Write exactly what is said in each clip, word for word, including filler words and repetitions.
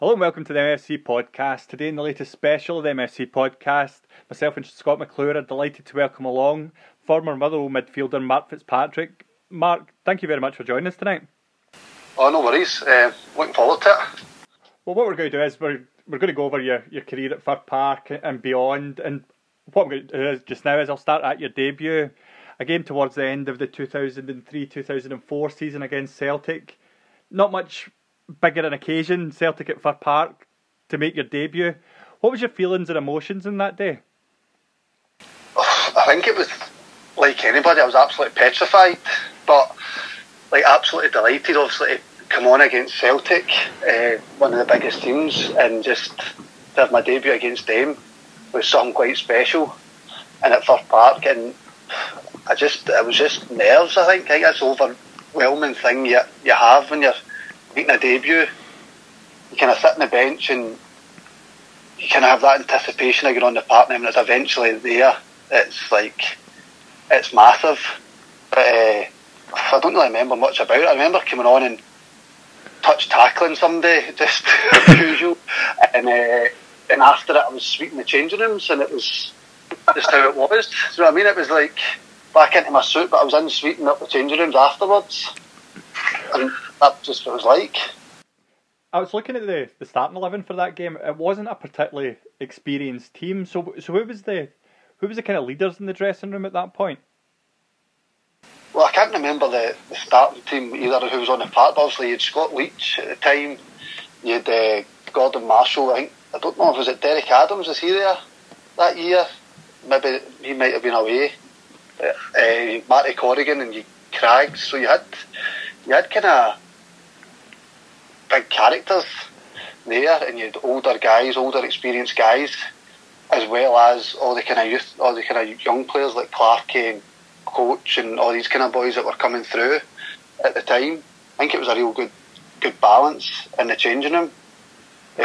Hello and welcome to the M F C podcast. Today in the latest special of the M F C podcast, myself and Scott McClure are delighted to welcome along former Motherwell midfielder Mark Fitzpatrick. Mark, thank you very much for joining us tonight. Oh, no worries. Uh, looking forward to it. Well, what we're going to do is we're, we're going to go over your, your career at Fir Park and beyond, and what I'm going to do is just now is I'll start at your debut, a game towards the end of the two thousand three two thousand four season against Celtic. Not much bigger an occasion, Celtic at Fir Park, to make your debut. What was your feelings and emotions in that day? Oh, I think it was like anybody. I was absolutely petrified, but like absolutely delighted, obviously, to come on against Celtic, uh, one of the biggest teams, and just to have my debut against them was something quite special. And at Fir Park, and I just, it was just nerves. I think, I think that's the overwhelming thing you you have when you're making a debut. You kind of sit on the bench and you kind of have that anticipation of getting on the park, and when it's eventually there, it's like, it's massive. But uh, I don't really remember much about it. I remember coming on and touch tackling somebody, just as usual, and uh, and after it I was sweeping the changing rooms, and it was just how it was. Do you know what I mean? It was like back into my suit, but I was in sweeping up the changing rooms afterwards, and that's just what it was like. I was looking at the, the starting eleven for that game. It wasn't a particularly experienced team. So so who was the who was the kind of leaders in the dressing room at that point? Well, I can't remember the, the starting team either who was on the park. But obviously, you had Scott Leach at the time. You had uh, Gordon Marshall. I think I don't know if it was it Derek Adams. Was he there that year? Maybe he might have been away. Uh, uh, Matty Corrigan and you Craggs. So you had you had kind of big characters there, and you had older guys, older experienced guys, as well as all the kind of youth, all the kind of young players like Clarkey and Coach and all these kind of boys that were coming through at the time. I think it was a real good good balance in the changing room. Uh,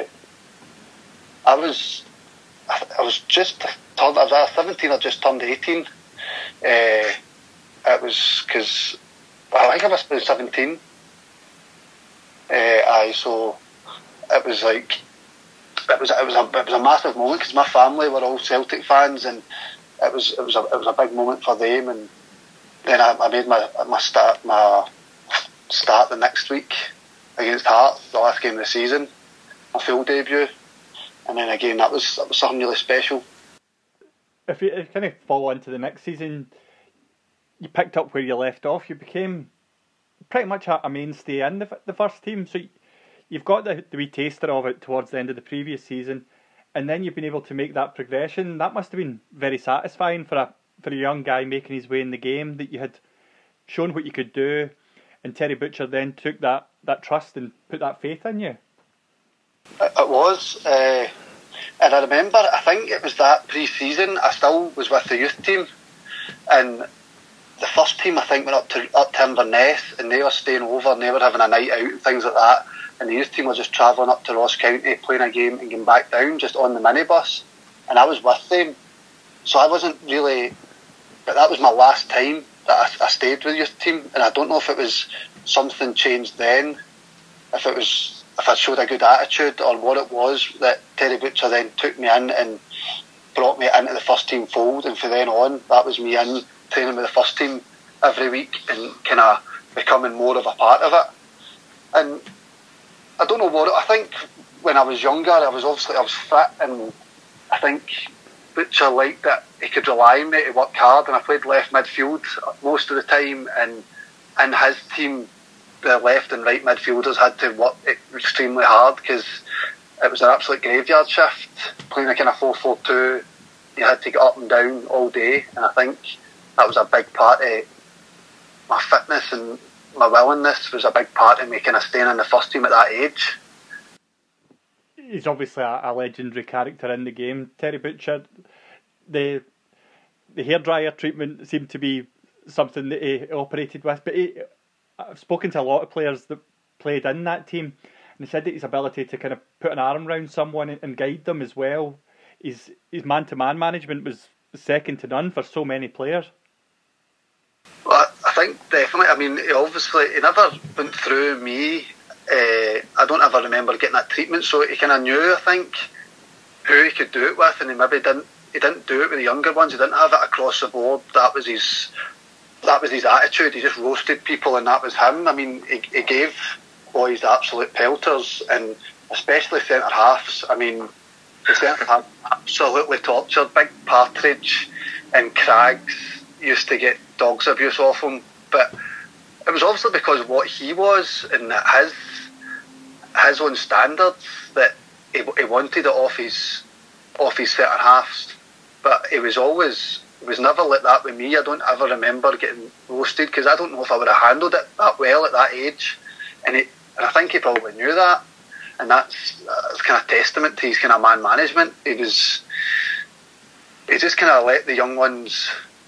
I was I was just turned, I was either seventeen or just turned eighteen. Uh, it was because I think I must have been seventeen. Uh, aye, so it was like it was it was a it was a massive moment because my family were all Celtic fans, and it was it was a it was a big moment for them. And then I, I made my my start my start the next week against Hearts, the last game of the season, my full debut, and then again that was that was something really special. If you, if you kind of follow into the next season, you picked up where you left off. You became pretty much a, a mainstay in the, the first team. So you've got the, the wee taster of it towards the end of the previous season, and then you've been able to make that progression. That must have been very satisfying for a for a young guy making his way in the game, that you had shown what you could do, and Terry Butcher then took that, that trust and put that faith in you. It, it was, uh, and I remember, I think it was that pre-season, I still was with the youth team, and the first team I think went up to up to Inverness, and they were staying over and they were having a night out and things like that, and the youth team was just travelling up to Ross County, playing a game and getting back down just on the minibus, and I was with them, so I wasn't really, but that was my last time that I, I stayed with the youth team, and I don't know if it was something changed then, if it was if I showed a good attitude or what it was, that Terry Butcher then took me in and brought me into the first team fold, and from then on that was me in training with the first team every week and kind of becoming more of a part of it. And I don't know what I think when I was younger, I was obviously I was fit, and I think Butcher liked that he could rely on me to work hard, and I played left midfield most of the time, and in his team the left and right midfielders had to work extremely hard because it was an absolute graveyard shift, playing a kind of four four two. You had to get up and down all day, and I think that was a big part of my fitness, and my willingness was a big part of me kind of staying in the first team at that age. He's obviously a, a legendary character in the game, Terry Butcher. The the hairdryer treatment seemed to be something that he operated with, but he, I've spoken to a lot of players that played in that team, and they said that his ability to kind of put an arm around someone and, and guide them as well, his his man-to-man management was second to none for so many players. Well, I think definitely. I mean, he obviously he never went through me. uh, I don't ever remember getting that treatment. So he kind of knew, I think, who he could do it with, and he maybe didn't. He didn't do it with the younger ones. He didn't have it across the board. That was his. That was his attitude. He just roasted people, and that was him. I mean, he, he gave boys absolute pelters, and especially centre halves. I mean, the centre half absolutely tortured. Big Partridge and Craggs used to get dogs abuse off him, but it was obviously because of what he was and his his own standards that he, he wanted it off his off his centre halves. But he was always it was never like that with me. I don't ever remember getting roasted because I don't know if I would have handled it that well at that age, and, it, and I think he probably knew that, and that's that's kind of testament to his kind of man management. He was he just kind of let the young ones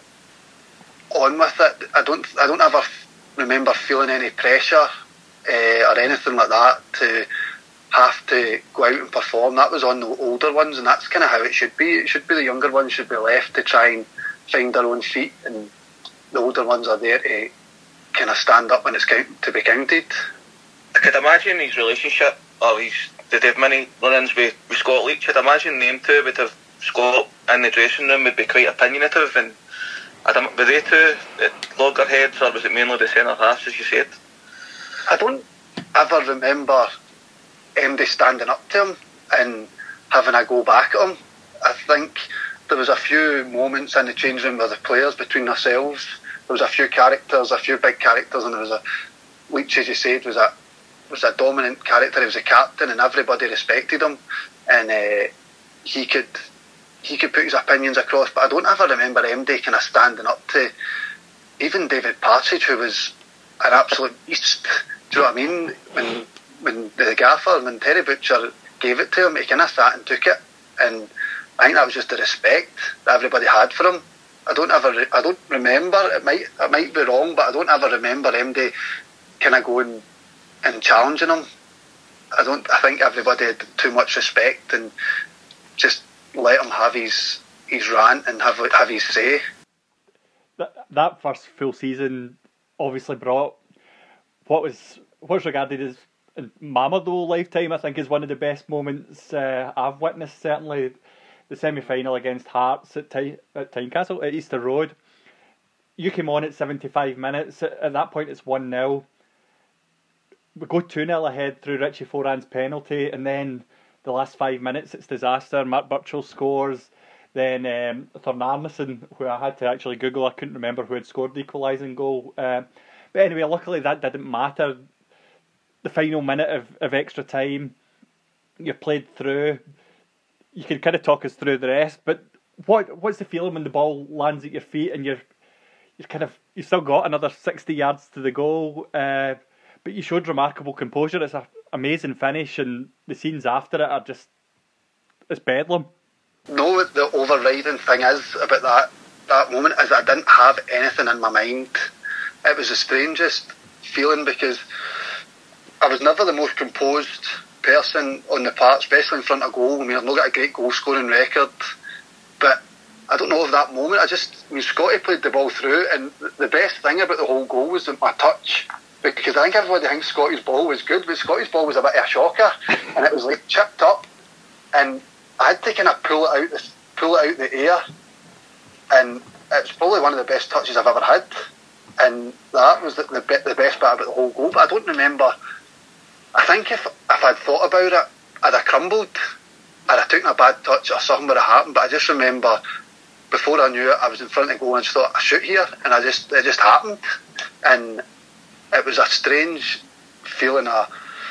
on with it. I don't I don't ever remember feeling any pressure uh, or anything like that to have to go out and perform. That was on the older ones, and that's kind of how it should be. It should be the younger ones should be left to try and find their own feet, and the older ones are there to kind of stand up when it's count- to be counted. I could imagine his relationship, or his, did they have many run-ins with, with Scott Leach? I'd imagine them two would have, Scott in the dressing room would be quite opinionative, and I'd, were they two at loggerheads, or was it mainly the centre halves, as you said? I don't ever remember M D standing up to him and having a go back at him. I think there was a few moments in the change room with the players between ourselves. There was a few characters, a few big characters, and there was a Leach, as you said, was a was a dominant character. He was a captain, and everybody respected him, and uh, he could he could put his opinions across. But I don't ever remember M D kind of standing up to even David Partridge, who was an absolute beast. Do you know what I mean? When when the gaffer, when Terry Butcher gave it to him, he kind of sat and took it, and I think that was just the respect that everybody had for him. I don't ever, I don't remember. It might, it might be wrong, but I don't ever remember M D kind of going and challenging him. I don't. I think everybody had too much respect and just let him have his his rant and have have his say. That that first full season obviously brought what was what's regarded as in Mamadou lifetime, I think, is one of the best moments uh, I've witnessed. Certainly, the semi-final against Hearts at, Ty- at Tynecastle at Easter Road. You came on at seventy-five minutes. At, at that point, it's one nil. We go two nil ahead through Richie Foran's penalty, and then the last five minutes, it's disaster. Mark Burchill scores. Then um, Thornarneson, who I had to actually Google, I couldn't remember who had scored the equalising goal. Uh, but anyway, luckily that didn't matter. The final minute of, of extra time, you played through. You can kind of talk us through the rest, but what what's the feeling when the ball lands at your feet and you're you're kind of you've still got another sixty yards to the goal, uh, but you showed remarkable composure. It's an amazing finish, and the scenes after it are just it's bedlam. No, the overriding thing is about that that moment is that I didn't have anything in my mind. It was the strangest feeling because I was never the most composed person on the park, especially in front of goal. I mean, I've not got a great goal scoring record, but I don't know if that moment, I just, I mean, Scotty played the ball through, and the best thing about the whole goal was my touch, because I think everybody thinks Scotty's ball was good, but Scotty's ball was a bit of a shocker, and it was like chipped up, and I had to kind of pull it out the, pull it out the air, and it's probably one of the best touches I've ever had, and that was the, the, the best part about the whole goal. But I don't remember. I think if if I'd thought about it, I'd have crumbled, I'd have taken a bad touch or something would have happened. But I just remember before I knew it, I was in front of goal and I just thought, I shoot here, and I just it just happened, and it was a strange feeling. Of,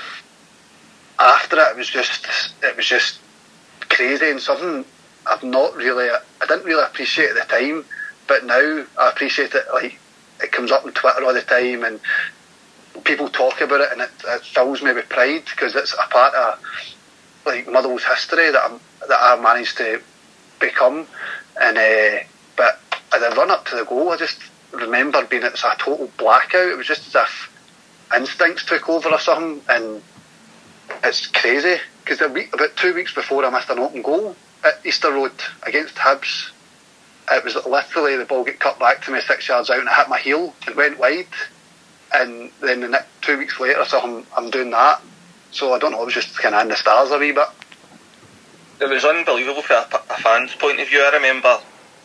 after it, it was just it was just crazy and something I've not really I didn't really appreciate at the time, but now I appreciate it. Like, it comes up on Twitter all the time and people talk about it, and it, it fills me with pride because it's a part of like Motherwell's history that I'm, that I managed to become. And uh, but at the run up to the goal, I just remember being it's a total blackout. It was just as if instincts took over or something, and it's crazy because the week about two weeks before I missed an open goal at Easter Road against Hibs. It was literally the ball get cut back to me six yards out and it hit my heel and went wide. and then the next two weeks later, so I'm I'm doing that. So I don't know, it was just kind of in the stars a wee bit. It was unbelievable from a, a fan's point of view. I remember,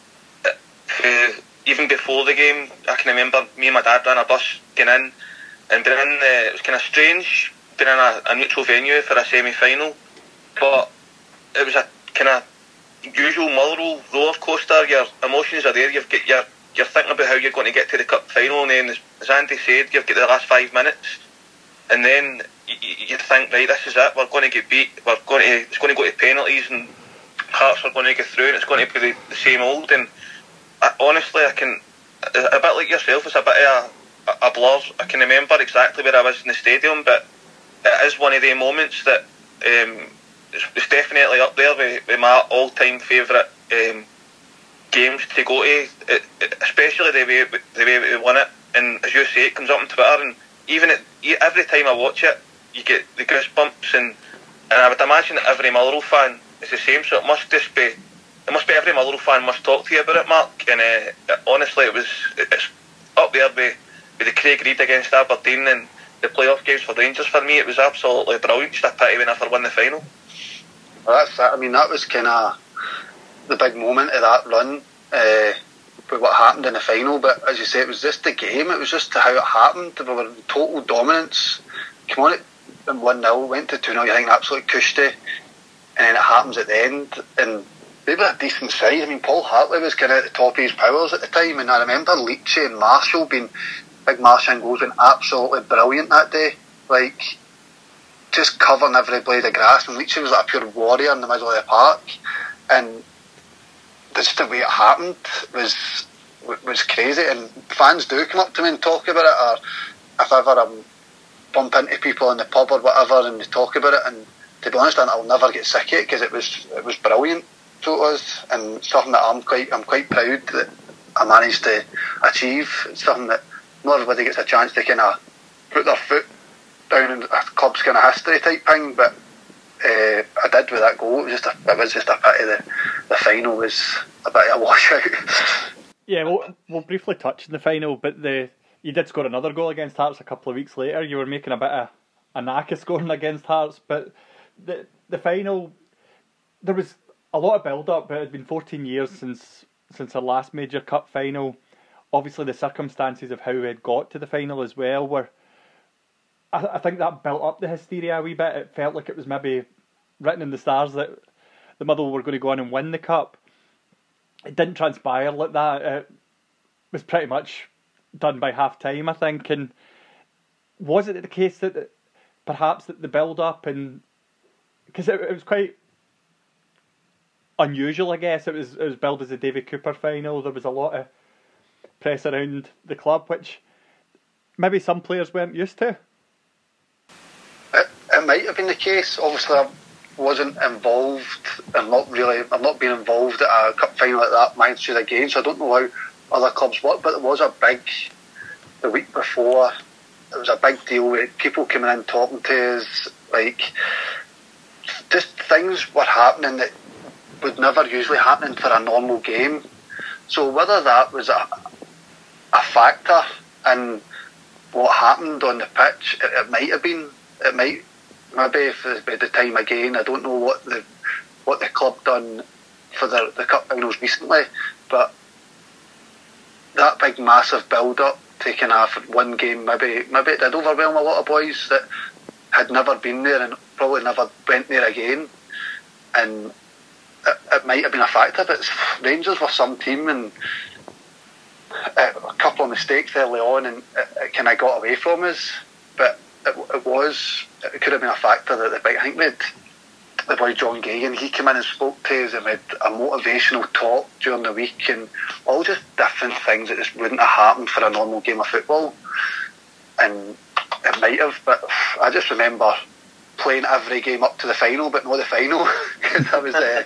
uh, even before the game, I can remember me and my dad ran a bus getting in, and being in the, it was kind of strange being in a, a neutral venue for a semi-final, but it was a kind of usual Motherwell roller coaster. Your emotions are there. You've got your you're thinking about how you're going to get to the cup final, and then as Andy said, you've got the last five minutes, and then you, you think, right, this is it. We're going to get beat. We're going to it's going to go to penalties, and Hearts are going to get through, and it's going to be the, the same old. And I, honestly, I can a bit like yourself. It's a bit of a, a blur. I can remember exactly where I was in the stadium, but it is one of the moments that um, it's, it's definitely up there with, with my all-time favourite um, games to go to, it, it, especially the way the way we won it. And as you say, it comes up on Twitter, and even it, every time I watch it, you get the goosebumps, and, and I would imagine that every Motherwell fan is the same. So it must just be, it must be every Motherwell fan must talk to you about it, Mark. And uh, it, honestly, it was it's up there with, with the Craig Reid against Aberdeen and the playoff games for Rangers. For me, it was absolutely brilliant. Just a pity we never won the final. Well, that's it. I mean, that was kind of the big moment of that run uh, with what happened in the final. But as you say, it was just the game. It was just how it happened. We were in total dominance. Come on, it one nil, went to two nil. You think absolute cushy, and then it happens at the end. And they were a decent side. I mean, Paul Hartley was kind of at the top of his powers at the time, and I remember Leachy and Marshall being big Marshall and goals, being absolutely brilliant that day. Like, just covering every blade of grass. And Leachy was like a pure warrior in the middle of the park, and just the way it happened was was crazy. And fans do come up to me and talk about it, or if ever I'm bump into people in the pub or whatever and they talk about it, and to be honest, I'll never get sick of it because it was it was brilliant. So it was, and something that I'm quite I'm quite proud that I managed to achieve. It's something that not everybody gets a chance to kind of put their foot down in a club's kind of history type thing, but uh, I did with that goal. It was just a, it was just a pity the the final was a bit of a washout. Yeah, we'll, we'll briefly touch on the final, but the you did score another goal against Hearts a couple of weeks later. You were making a bit of a knack of scoring against Hearts, but the the final, there was a lot of build-up. It had been fourteen years since since our last major cup final. Obviously, the circumstances of how we had got to the final as well were, I, I think that built up the hysteria a wee bit. It felt like it was maybe written in the stars that the Motherwell were going to go on and win the cup. It didn't transpire like that. It was pretty much done by half time, I think. And was it the case that, that perhaps that the build up, and because it, it was quite unusual, I guess. It was it was billed as a David Cooper final. There was a lot of press around the club, which maybe some players weren't used to. It, it might have been the case. Obviously, I wasn't involved. I'm not really. I'm not being involved at a cup final like that magnitude again. So I don't know how other clubs work. But it was a big. The week before, it was a big deal with people coming in talking to us. Like, just things were happening that would never usually happen for a normal game. So whether that was a a factor in what happened on the pitch, it, it might have been. It might maybe if it's by the time again. I don't know what the what the club done for the the cup finals recently, but that big massive build up taking off one game, maybe maybe it did overwhelm a lot of boys that had never been there and probably never went there again, and it, it might have been a factor. But Rangers were some team, and uh, a couple of mistakes early on, and it, it kind of got away from us. But it, it was it could have been a factor that the big. I think we had the boy John Gagan. He came in and spoke to us, and we had a motivational talk during the week, and all just different things that just wouldn't have happened for a normal game of football. And it might have, but I just remember playing every game up to the final, but not the final, because I was uh,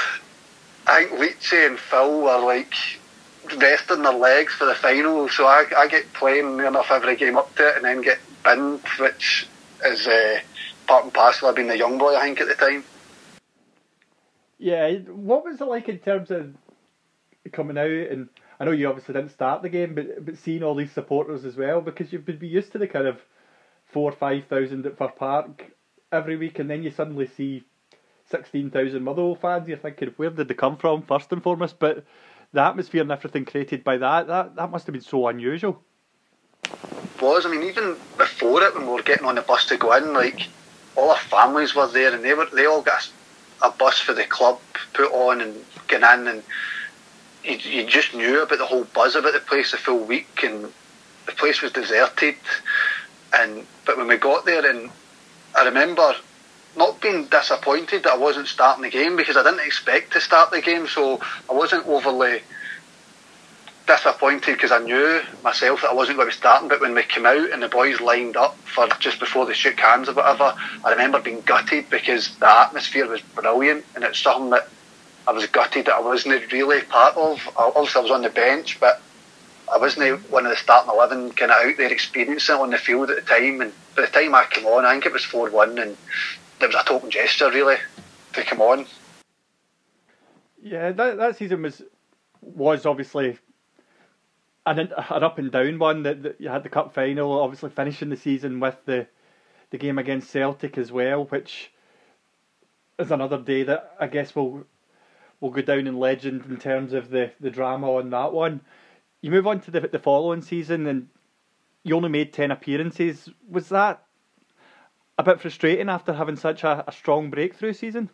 I think Leachy and Phil were like resting their legs for the final, so I, I get playing near enough every game up to it and then get binned, which is uh, part and parcel of being the young boy, I think, at the time. Yeah, what was it like in terms of coming out? And I know you obviously didn't start the game, but but seeing all these supporters as well, because you've been used to the kind of four or five thousand at Fir Park every week, and then you suddenly see sixteen thousand Motherwell fans. You're thinking, where did they come from first and foremost? But the atmosphere and everything created by that, that that must have been so unusual. It was. I mean, even before it, when we were getting on the bus to go in, like all our families were there, and they were they all got a, a bus for the club put on and getting in, and you, you just knew about the whole buzz about the place the full week, and the place was deserted. And but when we got there, and I remember not being disappointed that I wasn't starting the game, because I didn't expect to start the game, so I wasn't overly disappointed because I knew myself that I wasn't going to be starting. But when we came out and the boys lined up for just before they shook hands or whatever, I remember being gutted because the atmosphere was brilliant, and it's something that I was gutted that I wasn't really part of. Obviously I was on the bench, but I wasn't one of the starting eleven kind of out there experiencing it on the field at the time. And by the time I came on, I think it was four one, and it was a token gesture really to come on. Yeah, that that season was was obviously an, an up and down one. That, that you had the cup final, obviously finishing the season with the the game against Celtic as well, which is another day that I guess will will go down in legend in terms of the, the drama on that one. You move on to the the following season, and you only made ten appearances. Was that a bit frustrating after having such a, a strong breakthrough season?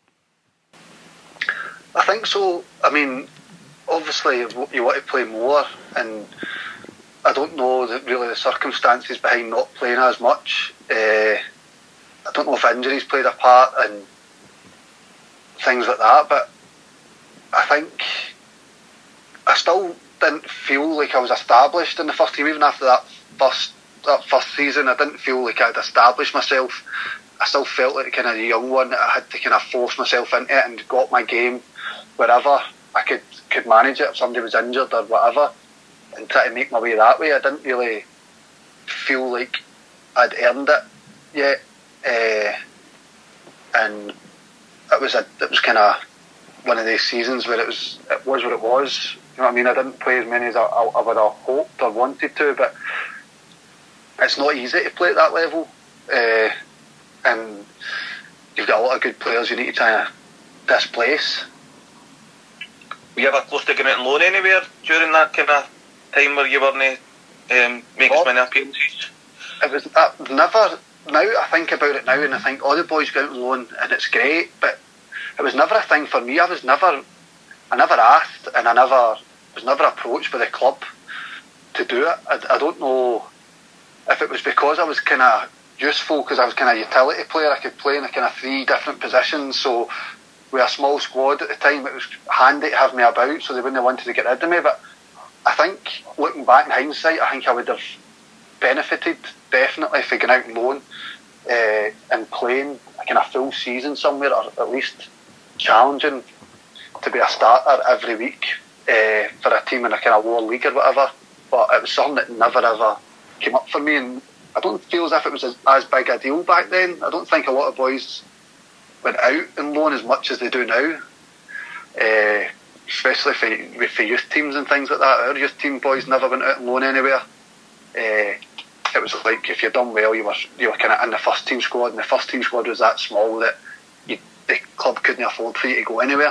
I think so. I mean, obviously you want to play more, and I don't know that really the circumstances behind not playing as much. Uh, I don't know if injuries played a part and things like that, but I think I still didn't feel like I was established in the first team. Even after that first that first season, I didn't feel like I'd established myself. I still felt like kind of a young one that I had to kind of force myself into it and got my game wherever I could could manage it if somebody was injured or whatever, and try to make my way that way. I didn't really feel like I'd earned it yet, uh, and it was a it was kind of one of these seasons where it was it was what it was. You know what I mean? I didn't play as many as I, I, I would have hoped or wanted to, but it's not easy to play at that level, uh, and you've got a lot of good players you need to try and displace. Were you ever close to getting out on loan anywhere during that kind of time where you weren't um, making as many appearances? It was uh, never. Now I think about it now, and I think all the boys go out on loan, and it's great. But it was never a thing for me. I was never, I never asked, and I never was never approached by the club to do it. I, I don't know if it was because I was kind of useful, because I was kind of a utility player. I could play in a kind of three different positions, so with a small squad at the time, it was handy to have me about, so they wouldn't have wanted to get rid of me. But I think, looking back in hindsight, I think I would have benefited definitely for going out on loan uh, and playing a kind of full season somewhere, or at least challenging to be a starter every week uh, for a team in a kind of lower league or whatever. But it was something that never ever came up for me, and I don't feel as if it was as, as big a deal back then. I don't think a lot of boys went out on loan as much as they do now, uh, especially for, for youth teams and things like that. Our youth team boys never went out on loan anywhere. Uh, it was like if you'd done well, you were you were kind of in the first team squad, and the first team squad was that small that you, the club couldn't afford for you to go anywhere.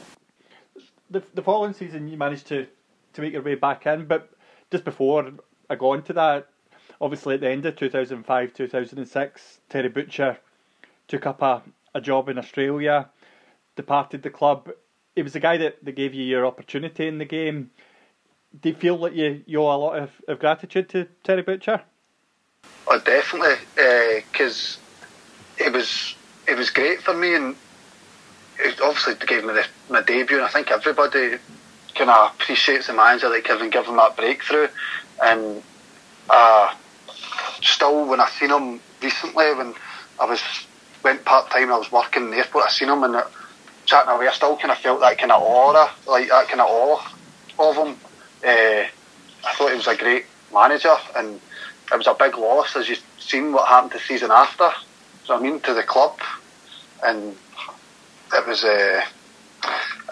The the following season, you managed to, to make your way back in, but just before I go on to that, obviously at the end of two thousand five, two thousand six, Terry Butcher took up a, a job in Australia, departed the club. It was the guy that, that gave you your opportunity in the game. Do you feel like you, you owe a lot of, of gratitude to Terry Butcher? Oh, definitely, because uh, it was it was great for me, and it obviously gave me the, my debut, and I think everybody kind of appreciates the manager that can give him that breakthrough. And uh, still, when I seen him recently, when I was went part time and I was working in the airport, I seen him and chatting away, I still kind of felt that kind of aura, like that kind of awe of him. Uh, I thought he was a great manager, and it was a big loss, as you've seen what happened the season after. So I mean, to the club, and it was uh,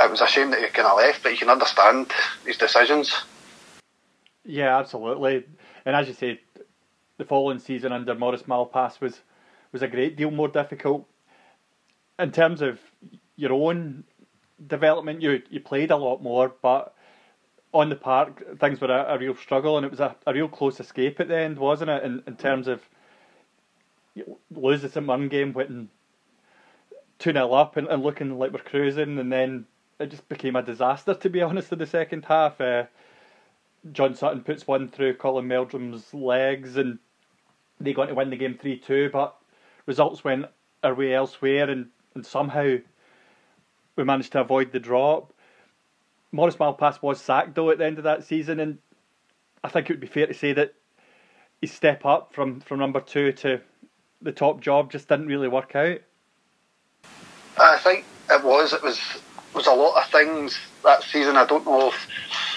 it was a shame that he kind of left, but you can understand his decisions. Yeah, absolutely. And as you say, the following season under Maurice Malpass was was a great deal more difficult. In terms of your own development, you you played a lot more, but on the park things were a, a real struggle, and it was a, a real close escape at the end, wasn't it? In in terms of losing the St Mirren game, when two nil up and, and looking like we're cruising, and then it just became a disaster, to be honest, in the second half. Uh, John Sutton puts one through Colin Meldrum's legs, and they got to win the game three two, but results went our way elsewhere, and, and somehow we managed to avoid the drop. Maurice Malpass was sacked, though, at the end of that season, and I think it would be fair to say that his step up from, from number two to the top job just didn't really work out. I think it was. It was was a lot of things that season. I don't know if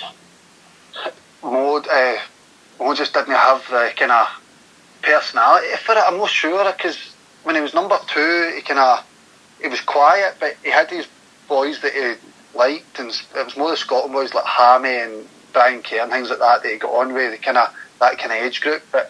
Mo, uh, Mo just didn't have the kind of personality for it. I'm not sure, because when he was number two, he kind of he was quiet, but he had these boys that he liked, and it was more the Scotland boys like Hammy and Brian Kerr and things like that that he got on with, the kind of that kind of age group. But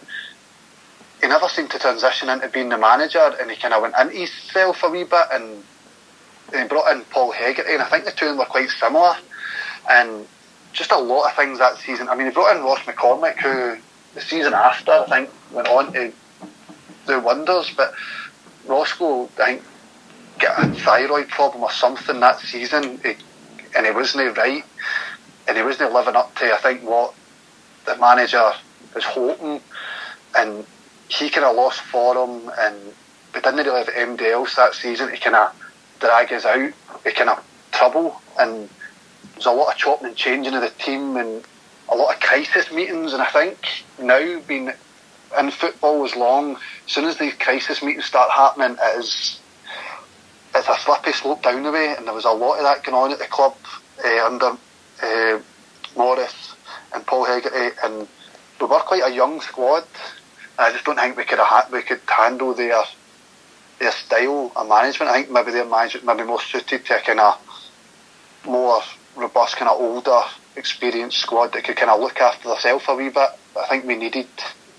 he never seemed to transition into being the manager, and he kind of went into himself a wee bit, and he brought in Paul Hegarty, and I think the two of them were quite similar, and just a lot of things that season. I mean, he brought in Ross McCormick, who the season after I think went on to do wonders, but Roscoe, I think, got a thyroid problem or something that season, he, and he wasn't right, and he wasn't living up to, I think, what the manager was hoping, and he kind of lost form, and we didn't really have anybody else that season to kind of drag us out of kind of trouble, and there was a lot of chopping and changing of the team, and a lot of crisis meetings, and I think now being in football as long, as soon as these crisis meetings start happening, it is it's a slippery slope down the way, and there was a lot of that going on at the club uh, under uh, Morris and Paul Hegarty, and we were quite a young squad. I just don't think we could ha- we could handle their their style of management. I think maybe their management maybe more suited to a kind of more robust, kind of older, experienced squad that could kind of look after themselves a wee bit. But I think we needed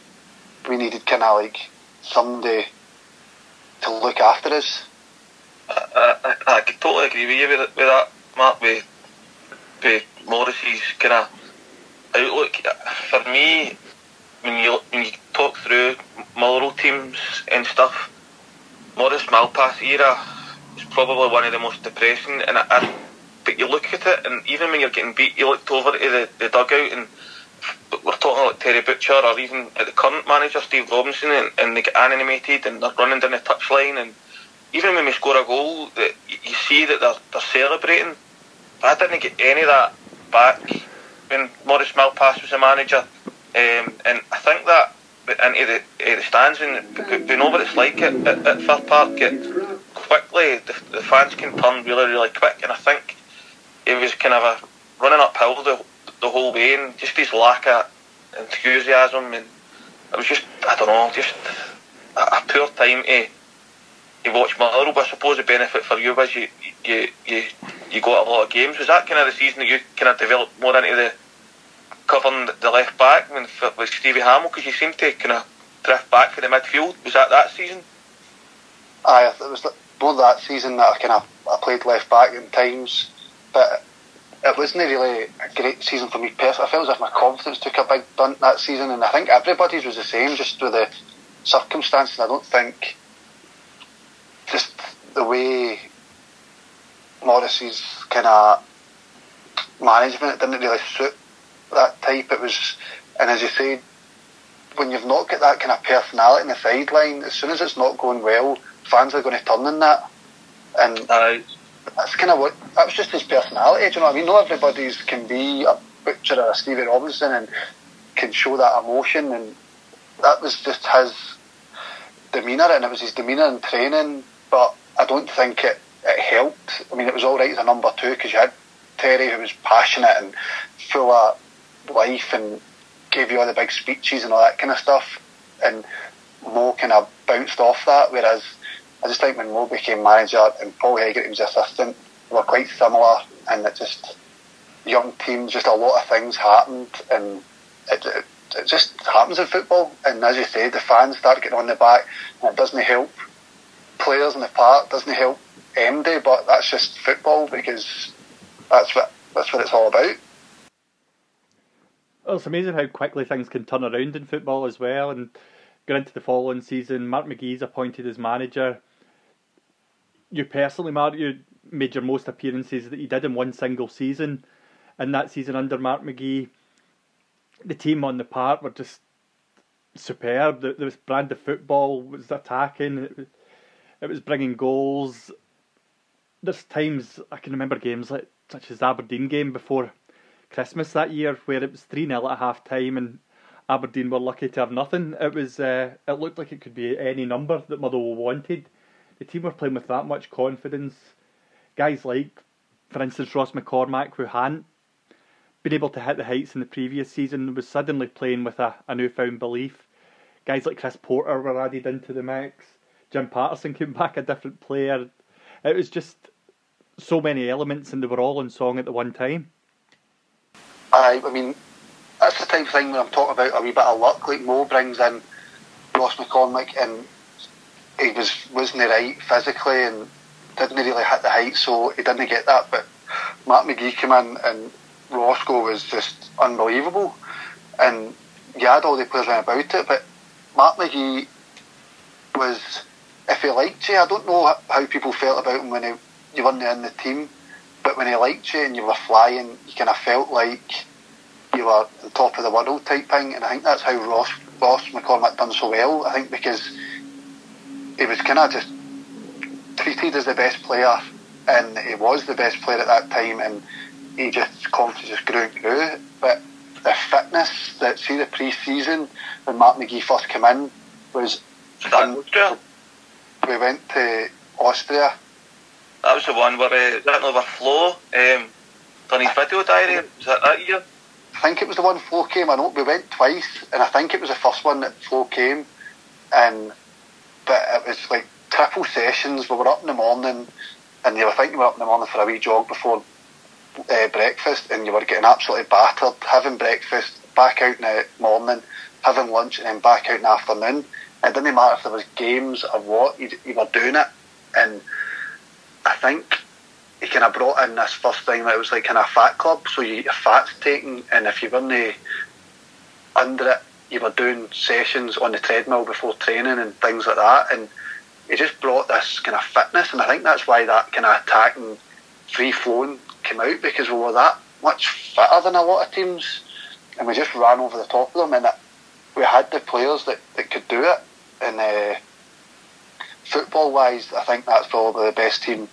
we needed kind of like somebody to look after us. I, I, I could totally agree with you with, with that, Mark, with, with Morris's kind of outlook. For me, when you when you talk through Motherwell teams and stuff, Maurice Malpass era is probably one of the most depressing. And I, I, but you look at it, and even when you're getting beat, you looked over to the, the dugout, and we're talking like Terry Butcher, or even at the current manager Steve Robinson, and, and they get animated and they're running down the touchline, and even when we score a goal, that you see that they're they're celebrating. I didn't get any of that back when Maurice Malpass was the manager. Um, and I think that into the, uh, the stands, and we know what it's like at, at, at Fir Park. It, quickly, the, the fans can turn really, really quick, and I think it was kind of a running uphill the, the whole way, and just his lack of enthusiasm, and it was just, I don't know, just a, a poor time to, to watch Motherwell. But I suppose the benefit for you was you, you, you, you got a lot of games. Was that kind of the season that you kind of developed more into the covering the left back with, with Stevie Hamill, because you seem to kind of drift back for the midfield? Was that that season? Aye, it was more that season that I kind of I played left back in times, but it wasn't really a great season for me personally. I felt as if my confidence took a big brunt that season, and I think everybody's was the same, just with the circumstances. I don't think just the way Morris's kind of management, it didn't really suit that type. It was, and as you said, when you've not got that kind of personality in the sideline, as soon as it's not going well, fans are going to turn on that, and Aye. that's kind of what, that was just his personality, do you know what I mean? Not everybody's can be a Butcher or a Stevie Robinson and can show that emotion, and that was just his demeanour, and it was his demeanour in training, but I don't think it, it helped. I mean, it was alright as a number two, because you had Terry, who was passionate and full of life and gave you all the big speeches and all that kind of stuff, and Mo kind of bounced off that, whereas I just think when Mo became manager and Paul Hegarty was assistant, they were quite similar and it just young teams, just a lot of things happened, and it, it, it just happens in football. And as you say, the fans start getting on the back, and it doesn't help players in the park, doesn't help M D, but that's just football, because that's what that's what it's all about. Well, it's amazing how quickly things can turn around in football as well. And going into the following season, Mark McGee's appointed as manager. You personally, Mark, you made your most appearances that you did in one single season. In that season under Mark McGee, the team on the park were just superb. There was brand of football, was attacking, it was, it was bringing goals. There's times I can remember games like such as the Aberdeen game before Christmas that year, where it was three nil at half time and Aberdeen were lucky to have nothing. It was uh, it looked like it could be any number that Motherwell wanted. The team were playing with that much confidence. Guys like, for instance, Ross McCormack, who hadn't been able to hit the heights in the previous season, was suddenly playing with a, a newfound belief. Guys like Chris Porter were added into the mix. Jim Patterson came back a different player. It was just so many elements, and they were all in song at the one time. I, I mean, that's the type of thing when I'm talking about a wee bit of luck. Like Mo brings in Ross McCormack, and he was wasn't right physically and didn't really hit the height, so he didn't get that. But Mark McGee came in, and Roscoe was just unbelievable. And you had all the players around about it, but Mark McGee was, if he liked you, I don't know how people felt about him when he, you weren't in the team, but when he liked you and you were flying, you kind of felt like you were on top of the world type thing. And I think that's how Ross, Ross McCormack done so well. I think because he was kind of just treated as the best player, and he was the best player at that time, and he just confidence just grew and grew. But the fitness that, see, the pre-season when Mark McGee first came in was un- we went to Austria. That was the one where uh, that another Flo um, done his video diary. Was that that year? I think it was the one Flo came. I know we went twice, and I think it was the first one that Flo came. And but it was like triple sessions. We were up in the morning, and you were thinking we were up in the morning for a wee jog before uh, breakfast, and you were getting absolutely battered. Having breakfast, back out in the morning, having lunch, and then back out in the afternoon. It didn't matter if there was games or what, you, you were doing it. And I think he kind of brought in this first thing that it was like kind of a fat club, so you, your fat's taken, and if you weren't under it, you were doing sessions on the treadmill before training and things like that. And he just brought this kind of fitness, and I think that's why that kind of attacking, free flowing came out, because we were that much fitter than a lot of teams, and we just ran over the top of them, and it, we had the players that, that could do it. And uh, football wise, I think that's probably the best team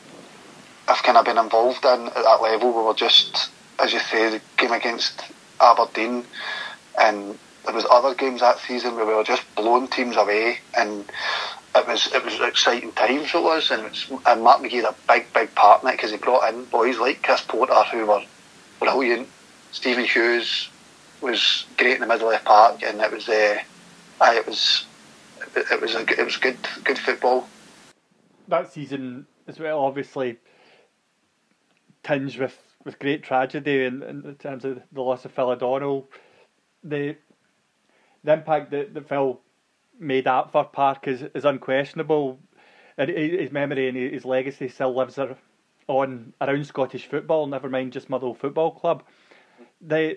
I've kind of been involved in at that level. We were just, as you say, the game against Aberdeen, and there was other games that season where we were just blowing teams away, and it was it was exciting times. It was, and, it's, and Mark McGee had a big big part in it, because he brought in boys like Chris Porter who were brilliant. Stephen Hughes was great in the middle of the park, and it was uh, aye, it was it, it was a, it was good good football. That season as well, obviously tinged with, with great tragedy in, in terms of the loss of Phil O'Donnell. The the impact that, that Phil made at Fir Park is, is unquestionable. And his memory and his legacy still lives on around Scottish football, never mind just Motherwell Football Club. The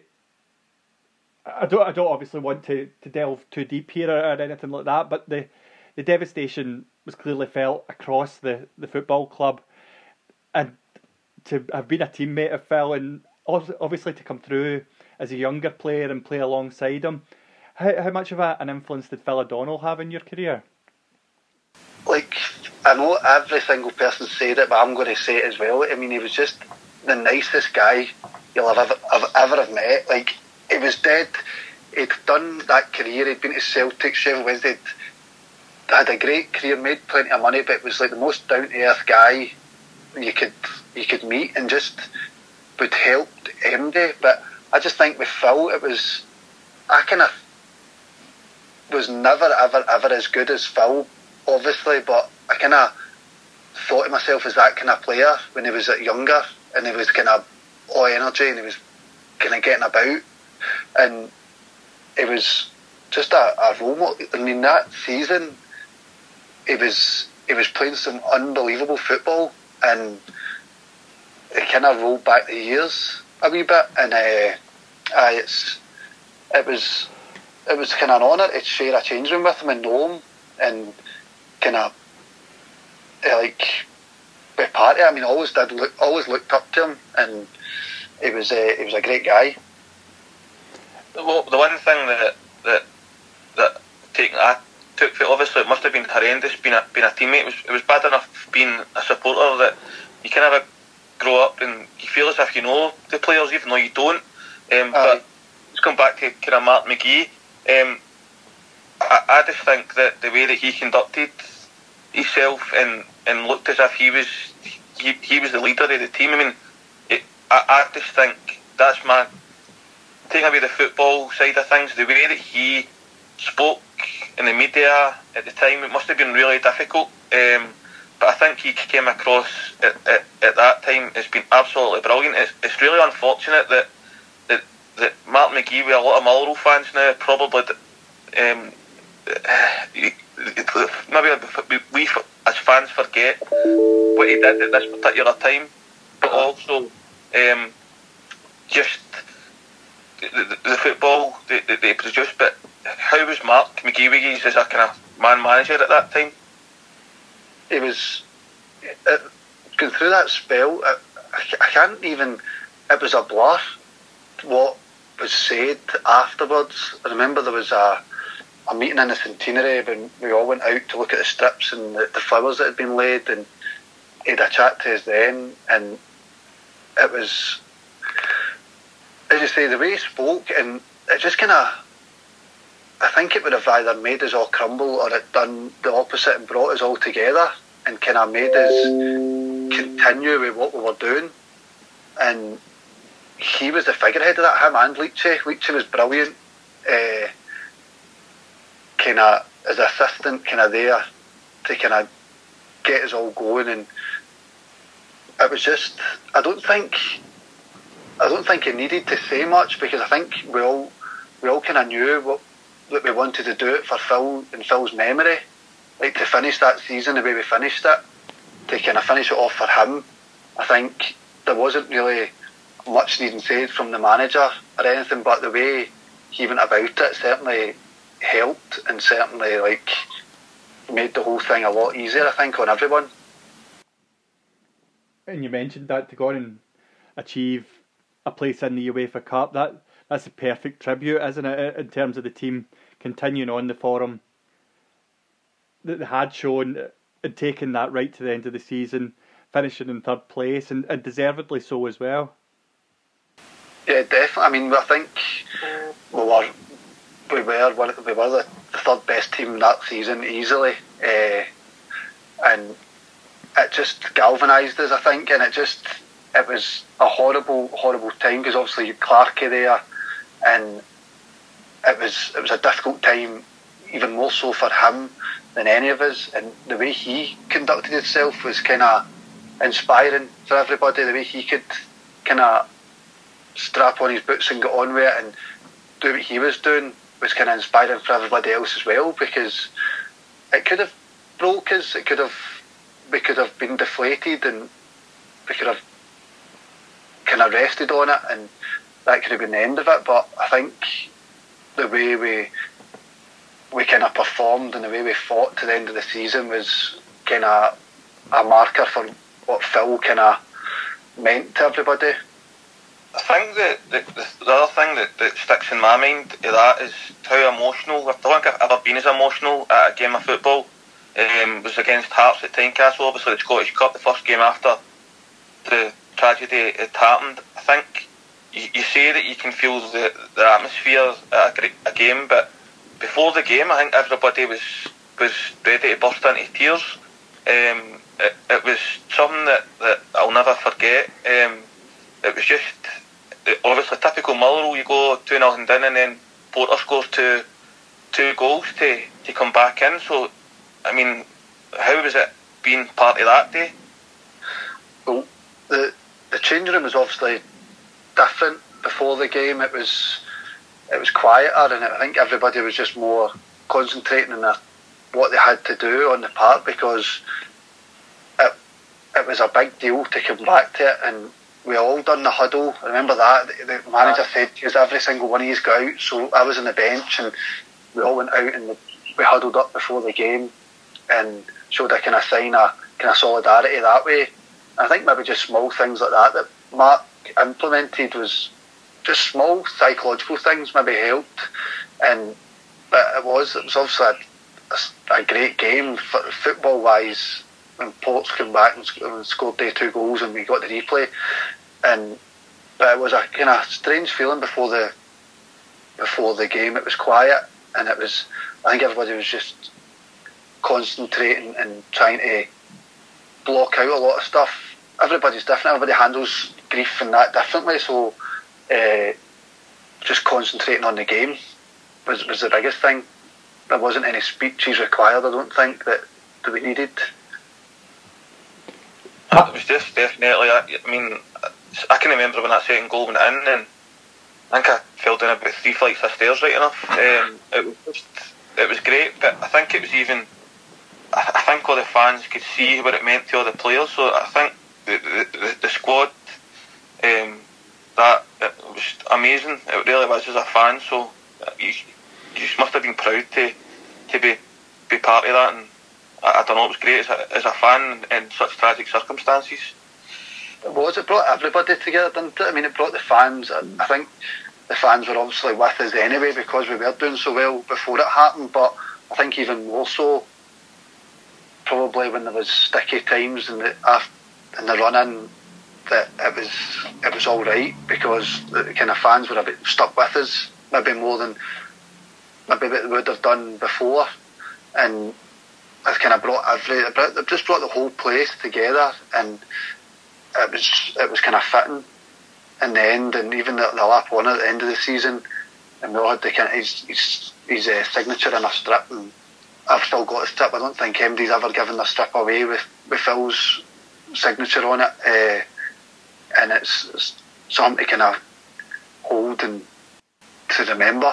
I don't I don't obviously want to, to delve too deep here or, or anything like that, but the, the devastation was clearly felt across the, the football club. And to have been a teammate of Phil, and obviously to come through as a younger player and play alongside him, how how much of a, an influence did Phil O'Donnell have in your career? Like, I know every single person said it, but I'm going to say it as well. I mean, he was just the nicest guy you'll have ever, ever, ever have met. Like, he was dead. He'd done that career. He'd been to Celtic, Sheffield Wednesday. Had a great career, made plenty of money, but was like the most down to earth guy you could you could meet, and just would help M D. But I just think with Phil, it was I kind of was never ever ever as good as Phil, obviously, but I kind of thought of myself as that kind of player when he was younger, and he was kind of all energy, and he was kind of getting about, and it was just a, a role model. I mean, that season, he was he was playing some unbelievable football, and it kind of rolled back the years a wee bit, and uh, uh, it's it was it was kind of an honour to share a change room with him and know him, and kind of uh, like be part of it. I mean, I always did look, always looked up to him, and he was uh, he was a great guy. Well, the one thing that that that taking I took for, obviously it must have been horrendous being a being a teammate. It was it was bad enough being a supporter that you kind of grow up and you feel as if you know the players even though you don't. Um, but let's come back to kind of Mark McGee. Um, I, I just think that the way that he conducted himself and, and looked as if he was he, he was the leader of the team. I mean, it, I, I just think that's my taking away the football side of things. The way that he spoke in the media at the time, it must have been really difficult. Um, but I think he came across at, at, at that time as being absolutely brilliant. It's, it's really unfortunate that, that that Mark McGee, with a lot of Motherwell fans now, probably um, maybe we as fans forget what he did at this particular time, but also um, just the, the, the football that, that they produced. But how was Mark McGee with as a kind of man manager at that time? It was it, going through that spell. I, I can't even. It was a blur. What was said afterwards. I remember there was a a meeting in the Centenary when we all went out to look at the strips and the, the flowers that had been laid, and he had a chat to us then, and it was, as you say, the way he spoke, and it just kind of. I think it would have either made us all crumble or it done the opposite and brought us all together and kind of made us continue with what we were doing. And he was the figurehead of that, him and Leachy. Leachy was brilliant. Uh, kind of as an assistant, kind of there to kind of get us all going. And it was just, I don't think, I don't think he needed to say much, because I think we all, we all kind of knew what. That we wanted to do it for Phil in Phil's memory, like to finish that season the way we finished it, to kind of finish it off for him. I think there wasn't really much needing said from the manager or anything, but the way he went about it certainly helped and certainly like made the whole thing a lot easier, I think, on everyone. And you mentioned that to go on and achieve a place in the UEFA Cup, that that's a perfect tribute, isn't it, in terms of the team continuing on the forum that they had shown and taking that right to the end of the season, finishing in third place, and, and deservedly so as well. Yeah, definitely. I mean, I think we were we were one of, we were the, the third best team that season easily, uh, and it just galvanised us, I think, and it just it was a horrible, horrible time, because obviously you Clarkey there. And it was it was a difficult time, even more so for him than any of us. And the way he conducted himself was kind of inspiring for everybody. The way he could kind of strap on his boots and get on with it and do what he was doing was kind of inspiring for everybody else as well. Because it could have broke us. It could have we could have been deflated, and we could have kind of rested on it, and that could have been the end of it. But I think the way we we kind of performed and the way we fought to the end of the season was kind of a marker for what Phil kind of meant to everybody. I think that the, the other thing that, that sticks in my mind of that is how emotional, I don't think I've ever been as emotional at a game of football. Um, it was against Hearts at Tynecastle, obviously the Scottish Cup, the first game after the tragedy had happened. I think You, you say that you can feel the, the atmosphere at a, a game, but before the game, I think everybody was was ready to burst into tears. Um, it, it was something that, that I'll never forget. Um, it was just it, obviously typical Motherwell. You go two nil down, and then Porter scores two two goals to, to come back in. So, I mean, how was it being part of that day? Well, the the changing room was obviously different before the game. It was it was quieter, and I think everybody was just more concentrating on their, what they had to do on the park, because it it was a big deal to come back to it, and we all done the huddle. I remember that the, the manager said to us, every single one of you got out. So I was on the bench, and we all went out and we huddled up before the game and showed a kind of sign of kind of solidarity that way. I think maybe just small things like that that Mark implemented was just small psychological things maybe helped, and but it was it was obviously a, a, a great game football wise when Ports came back and, sc- and scored their two goals and we got the replay, and but it was a kind of strange feeling before the before the game. It was quiet, and it was I think everybody was just concentrating and trying to block out a lot of stuff. Everybody's different. Everybody handles grief and that differently. So, uh, just concentrating on the game was was the biggest thing. There wasn't any speeches required. I don't think that, that we needed. It was just definitely. I mean, I can remember when that second goal went in, and I think I fell down about three flights of stairs right enough. Um, it was just, it was great, but I think it was even. I think all the fans could see what it meant to all the players. So I think the the, the squad, um, that it was amazing. It really was as a fan. So you, you must have been proud to to be be part of that. And I, I don't know, it was great as a, as a fan in such tragic circumstances. It was. It brought everybody together, didn't it? I mean, it brought the fans. I, I think the fans were obviously with us anyway because we were doing so well before it happened. But I think even more so, probably when there was sticky times in the in the run in, that it was it was all right because the kind of fans were a bit stuck with us, maybe more than maybe they would have done before, and it kind of brought every it just brought the whole place together, and it was it was kind of fitting in the end, and even the, the lap one at the end of the season, and we all had the kind of his his, his uh, signature in a strip, and I've still got the strip. I don't think anybody's ever given the strip away with, with Phil's signature on it, uh, and it's, it's something to kind of hold and to remember.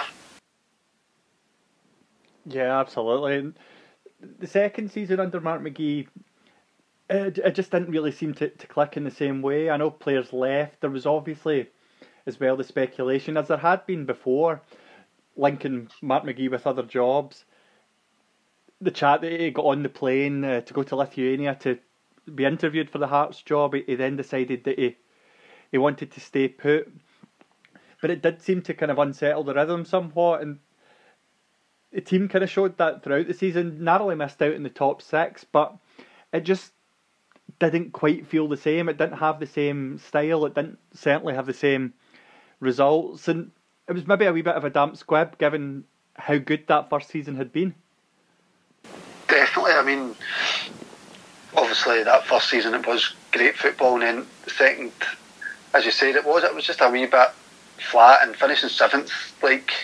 Yeah, absolutely. The second season under Mark McGee, it, it just didn't really seem to, to click in the same way. I know players left. There was obviously as well the speculation, as there had been before, linking Mark McGee with other jobs. The chat that he got on the plane uh, to go to Lithuania to be interviewed for the Hearts job, he, he then decided that he he wanted to stay put. But it did seem to kind of unsettle the rhythm somewhat, and the team kind of showed that throughout the season. Narrowly missed out in the top six, but it just didn't quite feel the same. It didn't have the same style. It didn't certainly have the same results, and it was maybe a wee bit of a damp squib given how good that first season had been. Definitely. I mean, obviously that first season it was great football, and then the second, as you said, it was it was just a wee bit flat, and finishing seventh, like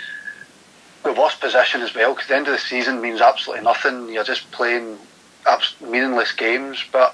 the worst position as well, because the end of the season means absolutely nothing. You're just playing meaningless games. But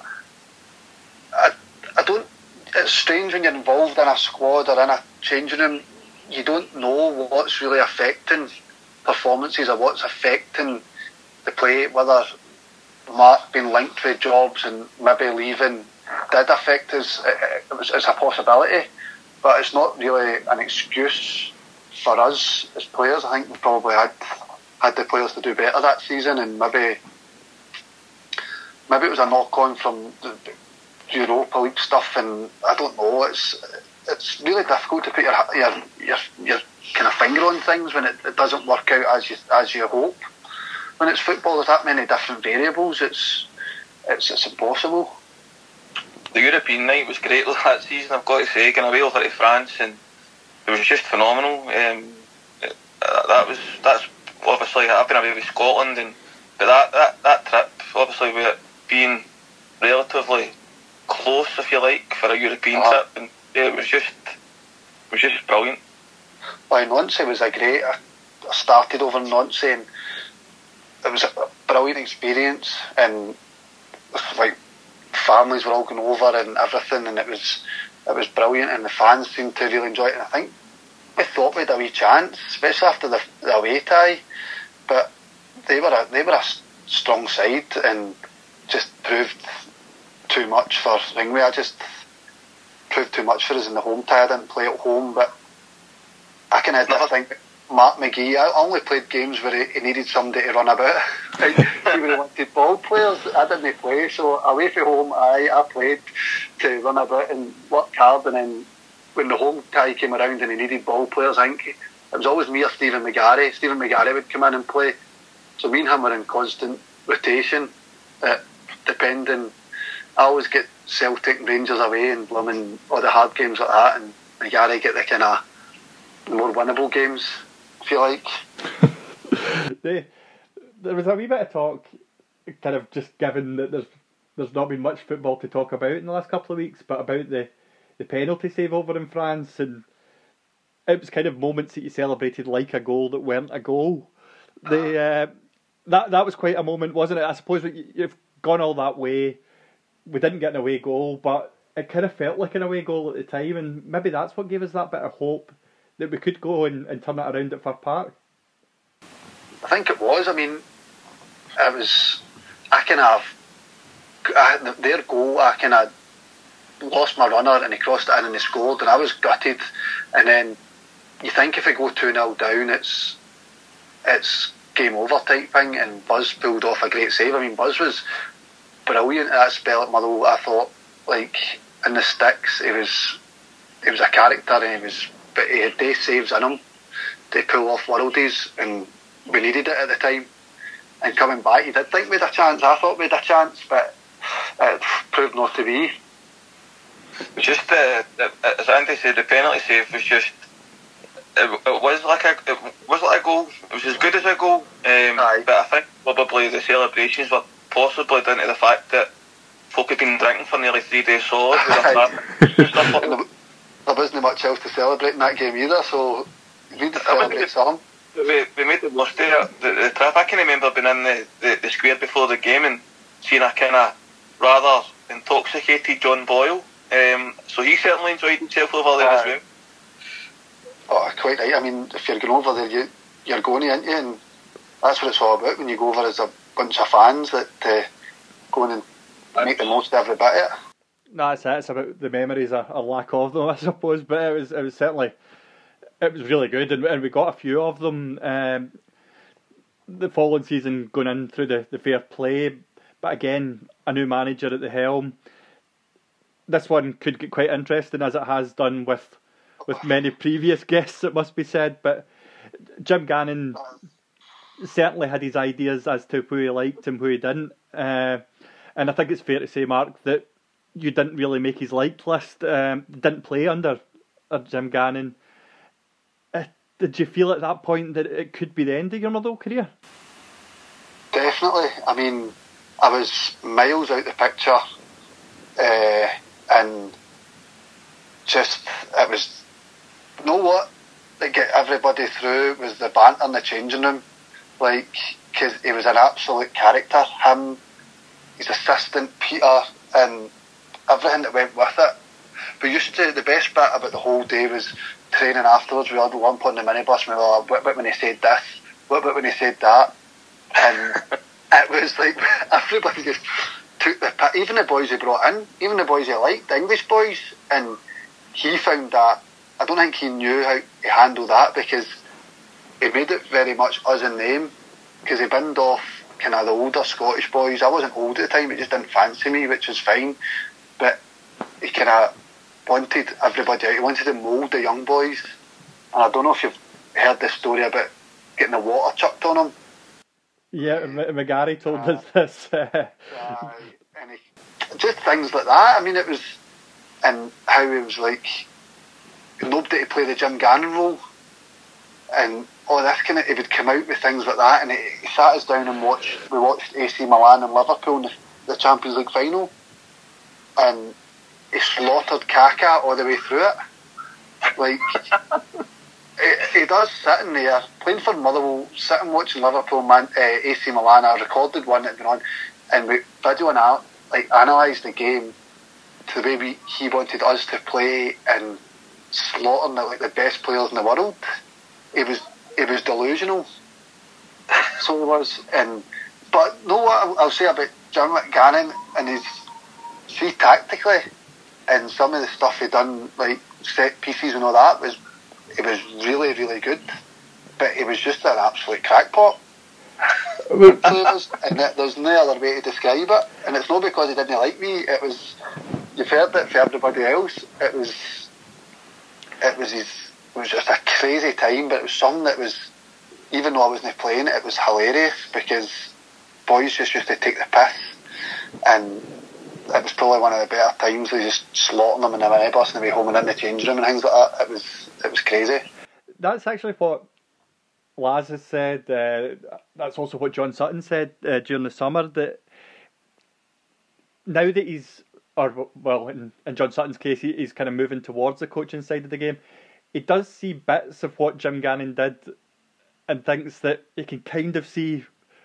I, I don't. It's strange when you're involved in a squad or in a changing room. You don't know what's really affecting performances or what's affecting the play, whether Mark being linked with jobs and maybe leaving did affect us. It, it was, it's a possibility, but it's not really an excuse for us as players. I think we probably had had the players to do better that season, and maybe maybe it was a knock on from the Europa League stuff, and I don't know. It's it's really difficult to put your your your, your kind of finger on things when it, it doesn't work out as you as you hope. When it's football, there's that many different variables. It's it's it's impossible. The European night was great that season, I've got to say. Going away over to France, and it was just phenomenal. Um, it, uh, that was that's obviously I've been away with Scotland, and but that, that, that trip, obviously with it being relatively close, if you like, for a European uh-huh. trip, and yeah, it was just it was just brilliant. Well, Nancy was a great. I, I started over in Nancy, and it was a brilliant experience, and like families were all going over and everything, and it was it was brilliant, and the fans seemed to really enjoy it. And I think we thought we had a wee chance, especially after the, the away tie, but they were a, they were a strong side and just proved too much for Ringway. I just proved too much for us in the home tie. I didn't play at home, but I can admit, I think Mark McGee, I only played games where he, he needed somebody to run about. Like, he really wanted ball players. I didn't play, so away from home, I, I played to run about and work hard. And then when the home tie came around and he needed ball players, I think it was always me or Stephen McGarry. Stephen McGarry would come in and play. So me and him were in constant rotation, uh, depending. I always get Celtic and Rangers away and blooming all the hard games like that, and McGarry get the kind of more winnable games, I feel like. they, there was a wee bit of talk, kind of just given that there's there's not been much football to talk about in the last couple of weeks, but about the, the penalty save over in France, and it was kind of moments that you celebrated like a goal that weren't a goal. The uh, that that was quite a moment, wasn't it? I suppose you've gone all that way. We didn't get an away goal, but it kind of felt like an away goal at the time, and maybe that's what gave us that bit of hope that we could go and, and turn it around at Fir Park. I think it was. I mean, it was. I kind of I, their goal. I kind of lost my runner, and he crossed it in, and he scored, and I was gutted. And then you think if we go two nil down, it's it's game over type thing, and Buzz pulled off a great save. I mean, Buzz was brilliant at that spell at Motherwell. I thought, like, in the sticks, he was he was a character, and he was, but he had day saves in him to pull off worldies, and we needed it at the time. And coming back, you did think we had a chance. I thought we had a chance, but it proved not to be. Just uh, as Andy said, the penalty save was just. It, it was like a it was like a goal. It was as good as a goal. Um, but I think probably the celebrations were possibly down to the fact that folk had been drinking for nearly three days solid. There wasn't much else to celebrate in that game either, so you need to celebrate something. We, we made the most of it. The, the trip, I can remember being in the, the, the square before the game and seeing a kind of rather intoxicated John Boyle. Um, so he certainly enjoyed himself over there uh, as well. Oh, quite right. I mean, if you're going over there, you, you're going in, you, and that's what it's all about when you go over as a bunch of fans that uh, go in and make the most of every bit of it. No, that's it. It's about the memories, a, a lack of them, I suppose. But it was, it was certainly, it was really good, and, and we got a few of them. Um, the following season, going in through the, the fair play, but again, a new manager at the helm. This one could get quite interesting, as it has done with with many previous guests, it must be said. But Jim Gannon certainly had his ideas as to who he liked and who he didn't. Uh, and I think it's fair to say, Mark, that you didn't really make his liked list. Um, didn't play under, under Jim Gannon. Uh, did you feel at that point that it could be the end of your Motherwell career? Definitely. I mean, I was miles out the picture. Uh, and just, it was, you know what, that get everybody through was the banter in the changing room. Like, because he was an absolute character. Him, his assistant Peter, and everything that went with it. We used to, the best bit about the whole day was training afterwards. We all go up on the minibus and we were like, what about when he said this? What about when he said that? And it was like, everybody just took the pit. Even the boys he brought in, even the boys he liked, the English boys, and he found that, I don't think he knew how to handle that, because he made it very much us in name, because he binned off kind of the older Scottish boys. I wasn't old at the time, it just didn't fancy me, which was fine, but he kind of wanted everybody out. He wanted to mould the young boys, and I don't know if you've heard this story about getting the water chucked on him. Yeah, McGarry told uh, us this. uh, and he, just things like that. I mean, it was, and how he was like, nobody to play the Jim Gannon role, and all this kind of, he would come out with things like that, and he, he sat us down and watched, we watched A C Milan and Liverpool in the, the Champions League final, and he slaughtered Kaka all the way through it. Like, he, he does sitting there, playing for Motherwell, sitting watching Liverpool, man, uh, A C Milan. I recorded one that had been on, and we video an like analysed the game to the way we, he wanted us to play and slaughtering the, like the best players in the world. It was it was delusional. So it was, and but no, what I'll, I'll say about Jim Gannon and his see tactically and some of the stuff he done, like set pieces and all that, was it was really really good. But it was just an absolute crackpot. Players, and there's no other way to describe it. And it's not because he didn't like me. It was, you've heard it for everybody else. It was, it was his. It was just a crazy time. But it was something that was, even though I wasn't playing it, it was hilarious because boys just used to take the piss, and it was probably one of the better times. They just slaughtering them in the minibus and the way home and in the change room and things like that. It was, it was crazy. That's actually what Laz has said. Uh, that's also what John Sutton said uh, during the summer, that now that he's, or well, in, in John Sutton's case, he, he's kind of moving towards the coaching side of the game, he does see bits of what Jim Gannon did and thinks that he can kind of see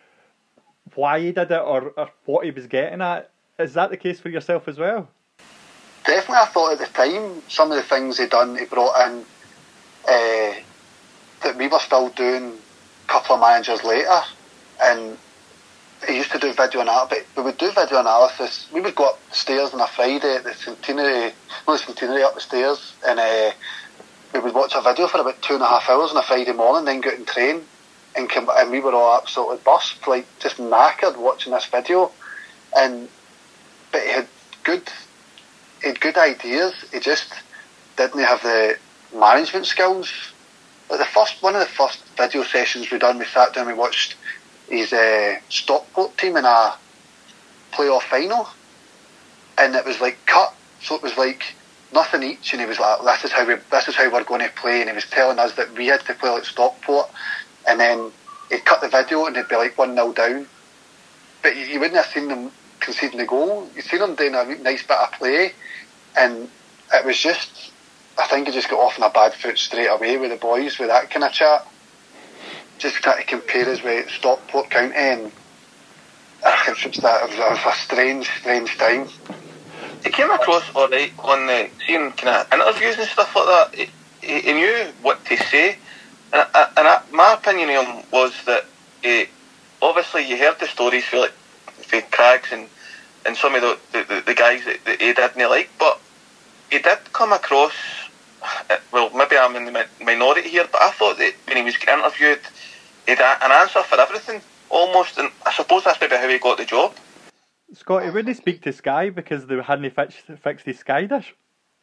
why he did it or, or what he was getting at. Is that the case for yourself as well? Definitely. I thought at the time some of the things he done, he brought in uh, that we were still doing a couple of managers later, and he used to do video analysis. But we would do video analysis. We would go up the stairs on a Friday at the centenary, no, the centenary up the stairs, and uh, we would watch a video for about two and a half hours on a Friday morning, then go out and train, and come, and we were all absolutely bust, like just knackered watching this video. And but he had good, he had good ideas. He just didn't have the management skills. Like the first, one of the first video sessions we done, we sat down, we watched his uh, Stockport team in a playoff final, and it was like cut, so it was like nothing each, and he was like, "This is how we, this is how we're going to play," and he was telling us that we had to play like Stockport, and then he'd cut the video and it'd be like one nil down, but you, you wouldn't have seen them conceding the goal. You'd seen them doing a nice bit of play, and it was just, I think he just got off on a bad foot straight away with the boys with that kind of chat. Just trying to compare us with Stockport County, and uh, it was just that, it was a strange, strange time. He came across alright on the seeing kind of interviews and stuff like that. He, he, he knew what to say, and, I, and I, my opinion of him was that he, obviously you heard the stories for like for Craigs and, and some of the, the, the guys that, that he didn't like, but he did come across, well, maybe I'm in the minority here, but I thought that when he was interviewed, he had an answer for everything, almost, and I suppose that's maybe how he got the job. Scott, he wouldn't speak to Sky because they hadn't fixed, fixed his Sky dish.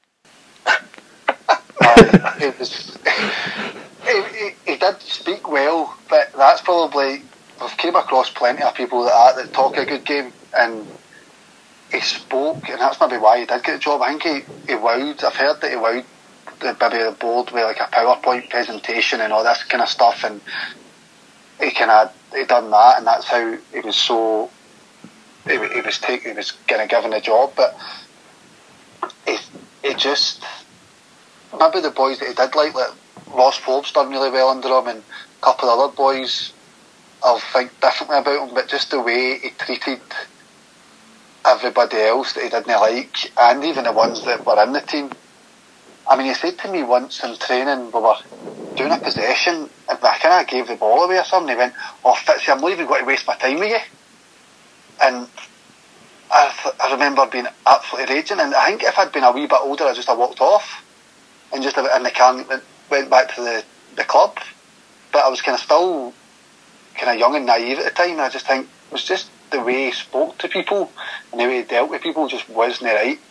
uh, it was, he, he, he did speak well, but that's probably, we've came across plenty of people that, that talk a good game, and he spoke, and that's maybe why he did get the job. I think he, he wowed, I've heard that he wowed the, maybe the board with like a PowerPoint presentation and all this kind of stuff, and he kind of he done that, and that's how he was so he, he was taking he was kind of given the job. But he, he just, maybe the boys that he did like, like Ross Forbes done really well under him, and a couple of other boys I'll think differently about him, but just the way he treated everybody else that he didn't like, and even the ones that were in the team. I mean, he said to me once in training, we were doing a possession, and I kind of gave the ball away or something. He went, "Oh, Fitzy, I'm not even going to waste my time with you." And I, th- I remember being absolutely raging, and I think if I'd been a wee bit older, I just have walked off and just in the car went, went back to the, the club. But I was kind of still kind of young and naive at the time, and I just think it was just the way he spoke to people and the way he dealt with people just wasn't right.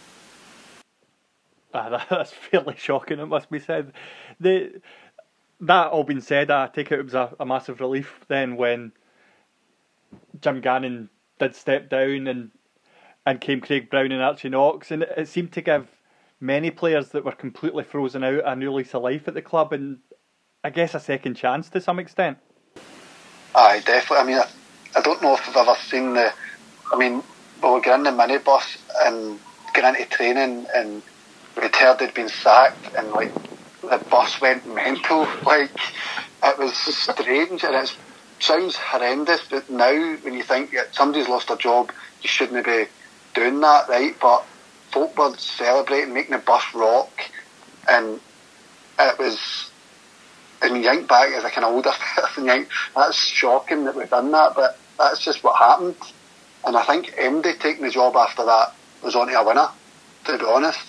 Ah, that's fairly shocking, it must be said. The, that all being said, I take it it was a, a massive relief then when Jim Gannon did step down and and came Craig Brown and Archie Knox, and it, it seemed to give many players that were completely frozen out a new lease of life at the club, and I guess a second chance to some extent. Aye, definitely. I mean, I, I don't know if I've ever seen the, I mean, we were getting the minibus and getting into training, and we'd heard they'd been sacked, and like the bus went mental. Like, it was strange, and it sounds horrendous, but now when you think that somebody's lost a job, you shouldn't be doing that, right? But folk were celebrating, making the bus rock, and it was. And you think back as a kind of older person, you think that's shocking that we've done that, but that's just what happened. And I think M D taking the job after that was on to a winner, to be honest.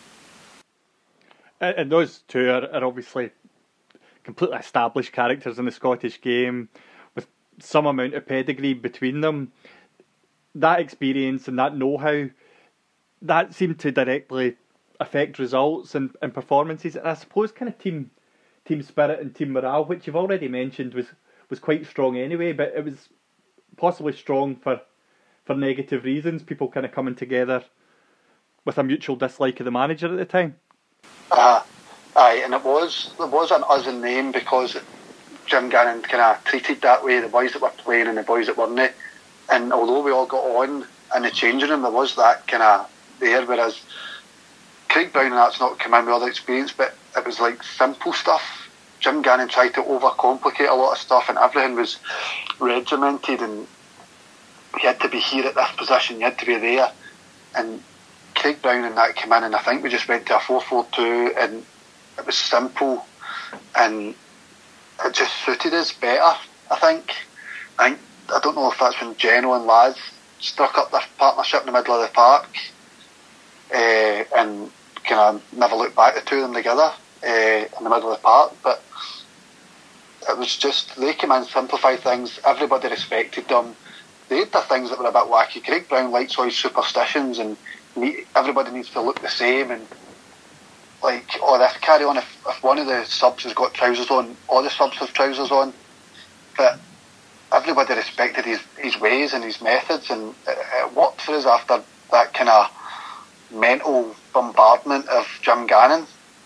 And those two are, are obviously completely established characters in the Scottish game with some amount of pedigree between them. That experience and that know-how, that seemed to directly affect results and, and performances. And I suppose kind of team team spirit and team morale, which you've already mentioned, was, was quite strong anyway, but it was possibly strong for for negative reasons, people kind of coming together with a mutual dislike of the manager at the time. Uh, aye, and it was, there was an us in name because Jim Gannon kind of treated that way, the boys that were playing and the boys that weren't. And although we all got on in the changing room, there was that kind of there, whereas Craig Brown and that's not come in with all the experience, but it was like simple stuff. Jim Gannon tried to overcomplicate a lot of stuff and everything was regimented and you had to be here at this position, you had to be there. And Craig Brown and that came in and I think we just went to a four four two and it was simple and it just suited us better, I think. I think I don't know if that's when Geno and Laz struck up their partnership in the middle of the park uh, and kind of never looked back, the two of them together uh, in the middle of the park, but it was just, they came in, simplified things, everybody respected them. They had the things that were a bit wacky. Craig Brown likes all his superstitions and everybody needs to look the same and like, oh, this carry on, if, if one of the subs has got trousers on, all the subs have trousers on, but everybody respected his, his ways and his methods and it, it worked for us after that kind of mental bombardment of Jim Gannon.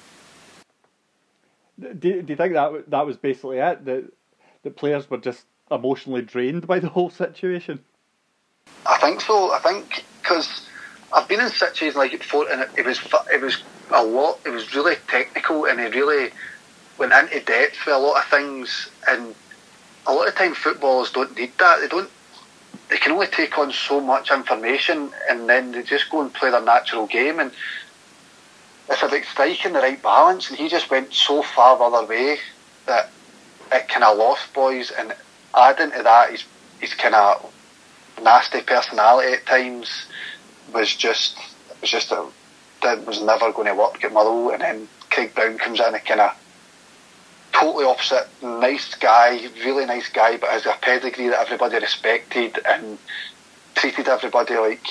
Do, do you think that that was basically it? That the players were just emotionally drained by the whole situation? I think so. I think because I've been in situations like it before, and it, it was it was a lot. It was really technical, and it really went into depth with a lot of things. And a lot of time, footballers don't need that. They don't. They can only take on so much information, and then they just go and play their natural game. And it's about striking the right balance. And he just went so far the other way that it kind of lost boys. And adding to that, his his kind of nasty personality at times was just it was just a, that was never going to work at Motherwell. And then Craig Brown comes in, a kind of totally opposite, nice guy, really nice guy, but has a pedigree that everybody respected and treated everybody like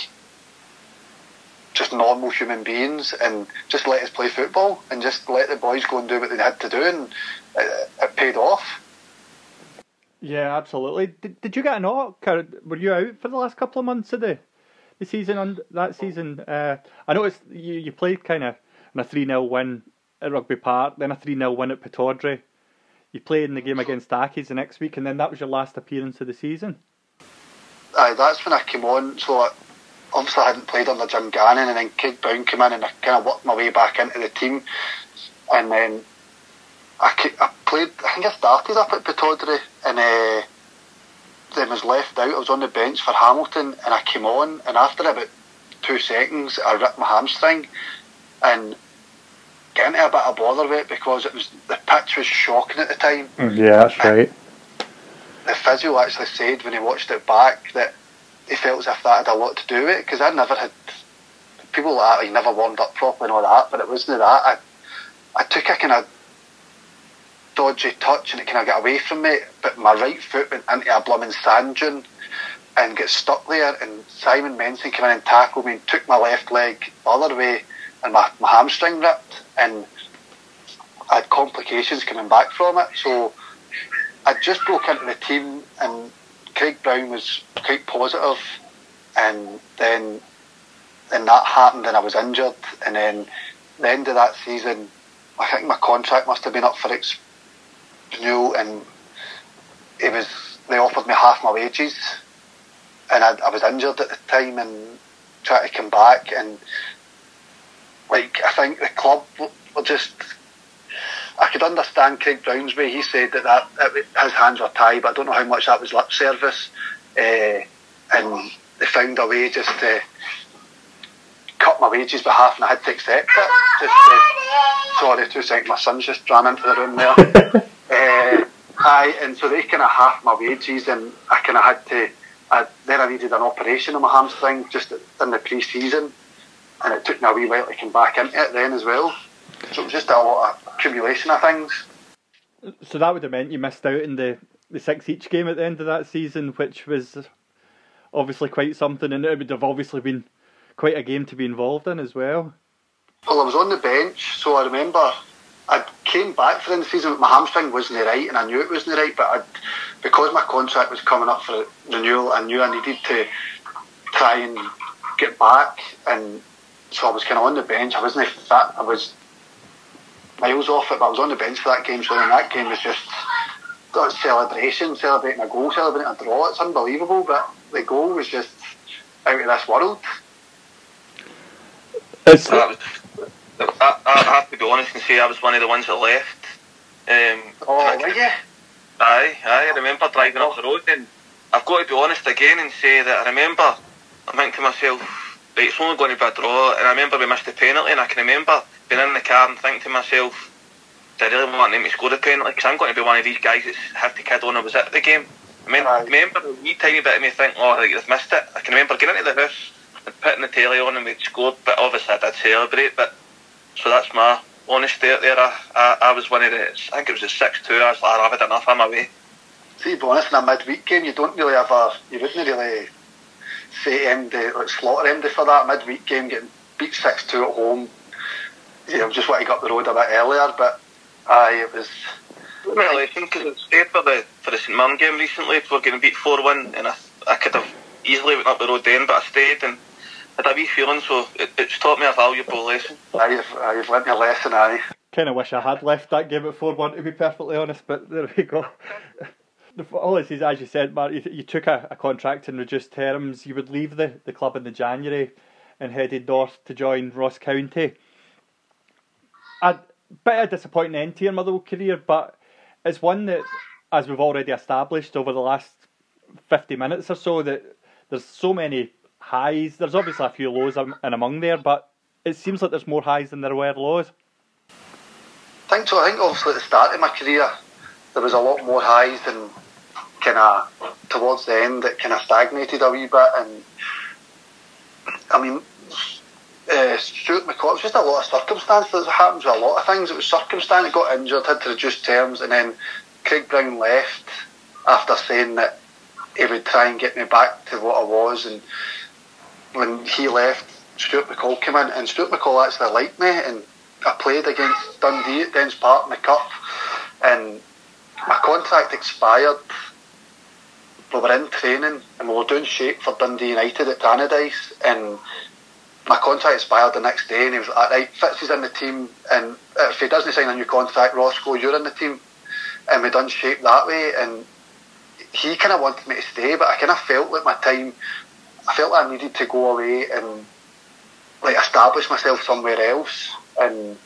just normal human beings and just let us play football and just let the boys go and do what they had to do, and it, it paid off. Yeah, absolutely. Did, did you get a knock? Or were you out for the last couple of months of the, the season? On that season, uh, I noticed you, you played kind of in a three nil win at Rugby Park, then a three nil win at Pittodrie. You played in the game against Accies the next week, and then that was your last appearance of the season. Aye, that's when I came on. So I, obviously I hadn't played under Jim Gannon, and then Craig Brown came in, and I kind of worked my way back into the team. And then I, I played. I think I started up at Pittodrie, and uh, then was left out. I was on the bench for Hamilton, and I came on, and after about two seconds, I ripped my hamstring, and get into a bit of bother with it because it was the pitch was shocking at the time. Yeah, that's right. The physio actually said when he watched it back that he felt as if that had a lot to do with it, because I never had people like that, he never warmed up properly and all that, but it wasn't that. I, I took a kind of dodgy touch and it kind of got away from me, but my right foot went into a blooming sand dune and got stuck there, and Simon Menson came in and tackled me and took my left leg the other way, and my, my hamstring ripped, and I had complications coming back from it. So I just broke into the team, and Craig Brown was quite positive, and then then that happened and I was injured, and then the end of that season I think my contract must have been up for its renewal, and it was they offered me half my wages, and I, I was injured at the time and tried to come back, and like I think the club were just, I could understand Craig Brown's way. He said that, that it, his hands were tied, but I don't know how much that was lip service, uh, and they found a way just to up my wages by half, and I had to accept it. Just uh, sorry, two seconds. My son's just ran into the room there. uh, aye, and so they kind of half my wages, and I kind of had to. I, then I needed an operation on my hamstring just in the pre-season, and it took me a wee while to come back into it then as well. So it was just a lot of accumulation of things. So that would have meant you missed out in the, the six each game at the end of that season, which was obviously quite something, and it would have obviously been quite a game to be involved in as well. Well, I was on the bench, so I remember I came back for the season, but my hamstring wasn't right, and I knew it wasn't right, but I'd, because my contract was coming up for renewal, I knew I needed to try and get back, and so I was kind of on the bench. I wasn't fit, I was miles off it, but I was on the bench for that game, so then that game was just a celebration, celebrating a goal, celebrating a draw. It's unbelievable, but the goal was just out of this world. It's I, was, I, I have to be honest and say I was one of the ones that left. Um, oh, were you? Aye, aye, I remember driving up the road, and I've got to be honest again and say that I remember, I think to myself, right, it's only going to be a draw, and I remember we missed the penalty, and I can remember being in the car and thinking to myself, do I really want them to score the penalty? Because I'm going to be one of these guys that's had to kid on I was at the game. I mean, I remember a wee tiny bit of me think, oh, right, they've missed it. I can remember getting into the house and putting the telly on and we'd scored, but obviously I did celebrate, but so that's my honesty out there. I, I, I was one of the, I think it was a six two, I was like, I've had enough, I'm away. See, to be honest, in a midweek game, you don't really have a, you wouldn't really say M D, like slaughter M D for that midweek game, getting beat six two at home. You know, just want to get up the road a bit earlier, but aye, it was... Relation, because I stayed for the, for the St Mirren game recently, we were getting beat four one, and I, I could have easily went up the road then, but I stayed and had a wee feeling, so it, it's taught me a valuable lesson. Aye, you've, aye, you've learnt your lesson, aye. Kind of wish I had left that game at four one, to be perfectly honest, but there we go. All it is, as you said, Mark, you, you took a, a contract in reduced terms. You would leave the, the club in the January and headed north to join Ross County. A bit of a disappointing end to your Motherwell career, but it's one that, as we've already established over the last fifty minutes or so, that there's so many highs. There's obviously a few lows in among there, but it seems like there's more highs than there were lows. I think so. I think obviously at the start of my career there was a lot more highs than kind of towards the end it kind of stagnated a wee bit. And I mean, uh, Stuart McCall, it was just a lot of circumstances that happens with a lot of things. It was circumstance, got injured, had to reduce terms, and then Craig Brown left after saying that he would try and get me back to what I was. And when he left, Stuart McCall came in, and Stuart McCall actually liked me, and I played against Dundee at Dens Park in the Cup, and my contract expired. We were in training and we were doing shape for Dundee United at Tannadice, and my contract expired the next day, and he was like, right, Fitz is in the team, and if he doesn't sign a new contract, Roscoe, you're in the team. And we done shape that way, and he kind of wanted me to stay, but I kind of felt like my time, I felt like I needed to go away and like establish myself somewhere else. And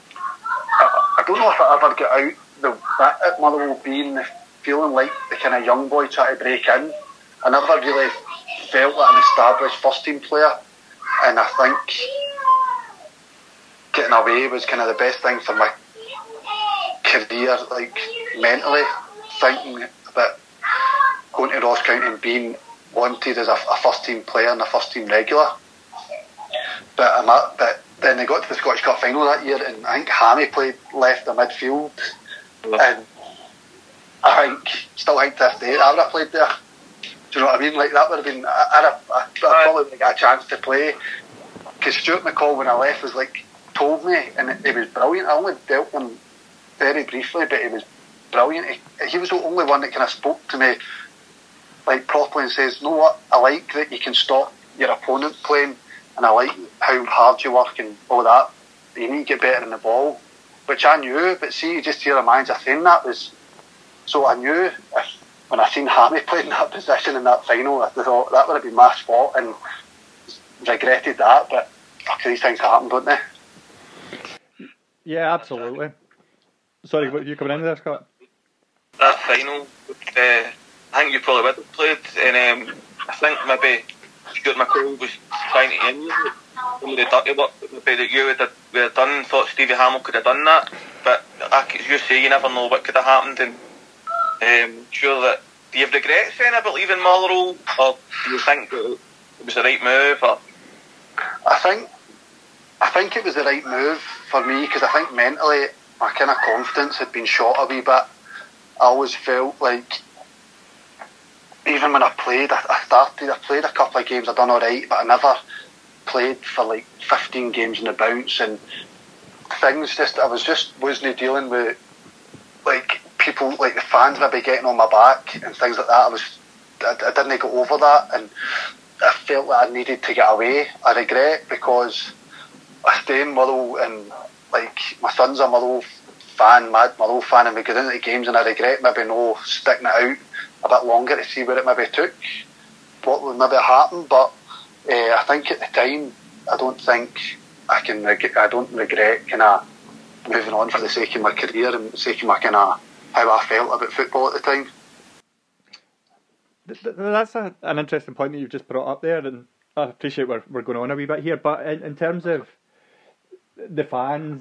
I, I don't know if I ever get out the bit at Motherwell being the feeling like the kind of young boy trying to break in. I never really felt like an established first team player, and I think getting away was kind of the best thing for my career, like mentally, thinking about going to Ross County and being wanted as a, a first team player and a first team regular. But I'm at, but then they got to the Scottish Cup final that year, and I think Hammy played left the midfield, and I think, still think to this day, I would have played there. Do you know what I mean? Like, that would have been, I, I'd have, I'd probably would have got a chance to play. Because Stuart McCall, when I left, was like, told me, and it, it was brilliant. I only dealt with him very briefly, but it was brilliant. He, he was the only one that kind of spoke to me, like, properly and says, you know what, I like that you can stop your opponent playing, and I like how hard you work and all that. You need to get better in the ball, which I knew, but see, just hear a manager saying that was, so I knew if, when I seen Hammy playing that position in that final, I thought that would have been my spot, and regretted that, but fuck, these things happen, don't they? Yeah, absolutely. Sorry, what, you coming in there, Scott? That final, uh, I think you probably would have played, and um, I think maybe Stuart McCall was trying to end you, some of the dirty work maybe that you would have, would have done, thought Stevie Hammell could have done that, but as you say, you never know what could have happened, and um, sure that, do you have regrets then about leaving Motherwell, or do you think it was the right move? Or? I think I think it was the right move for me, because I think mentally my kind of confidence had been shot a wee bit. I always felt like, even when I played, I, I started, I played a couple of games, I done alright, but I never played for like fifteen games in the bounce, and things just, I was just wasn't dealing with like people, like the fans maybe getting on my back and things like that. I was, I, I didn't get over that, and I felt like I needed to get away. I regret, because I stay in Motherwell, and like my son's a Motherwell fan, mad Motherwell fan, and we get into the games, and I regret maybe no sticking it out a bit longer to see where it maybe took, what would maybe happen. But uh, I think at the time, I don't think I can. Reg- I don't regret kind of moving on for the sake of my career and the sake of my kind of how I felt about football at the time. That's a, an interesting point that you've just brought up there, and I appreciate we're we're going on a wee bit here. But in, in terms of the fans,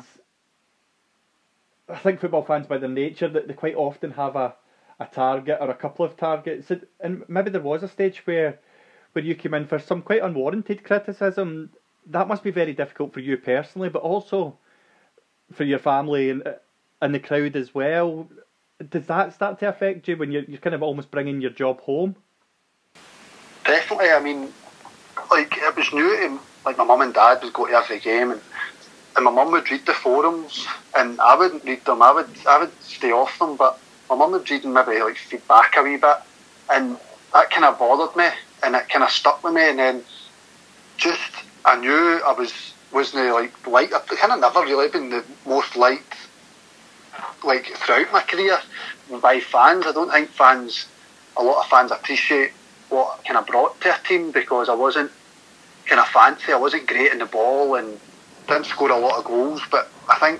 I think football fans, by their nature, that they quite often have a, a target or a couple of targets, and maybe there was a stage where where you came in for some quite unwarranted criticism. That must be very difficult for you personally, but also for your family and and the crowd as well. Does that start to affect you when you're you're kind of almost bringing your job home? Definitely. I mean, like, it was new to, like, my mum and dad would go to every game, and, and my mum would read the forums, and I wouldn't read them. I would I would stay off them, but my mum would read and maybe like feedback a wee bit, and that kind of bothered me, and it kind of stuck with me. And then just I knew I was wasn't like liked. I've kind of never really been the most liked, like, throughout my career by fans. I don't think fans, a lot of fans appreciate what I kind of brought to a team, because I wasn't kind of fancy, I wasn't great in the ball and didn't score a lot of goals, but I think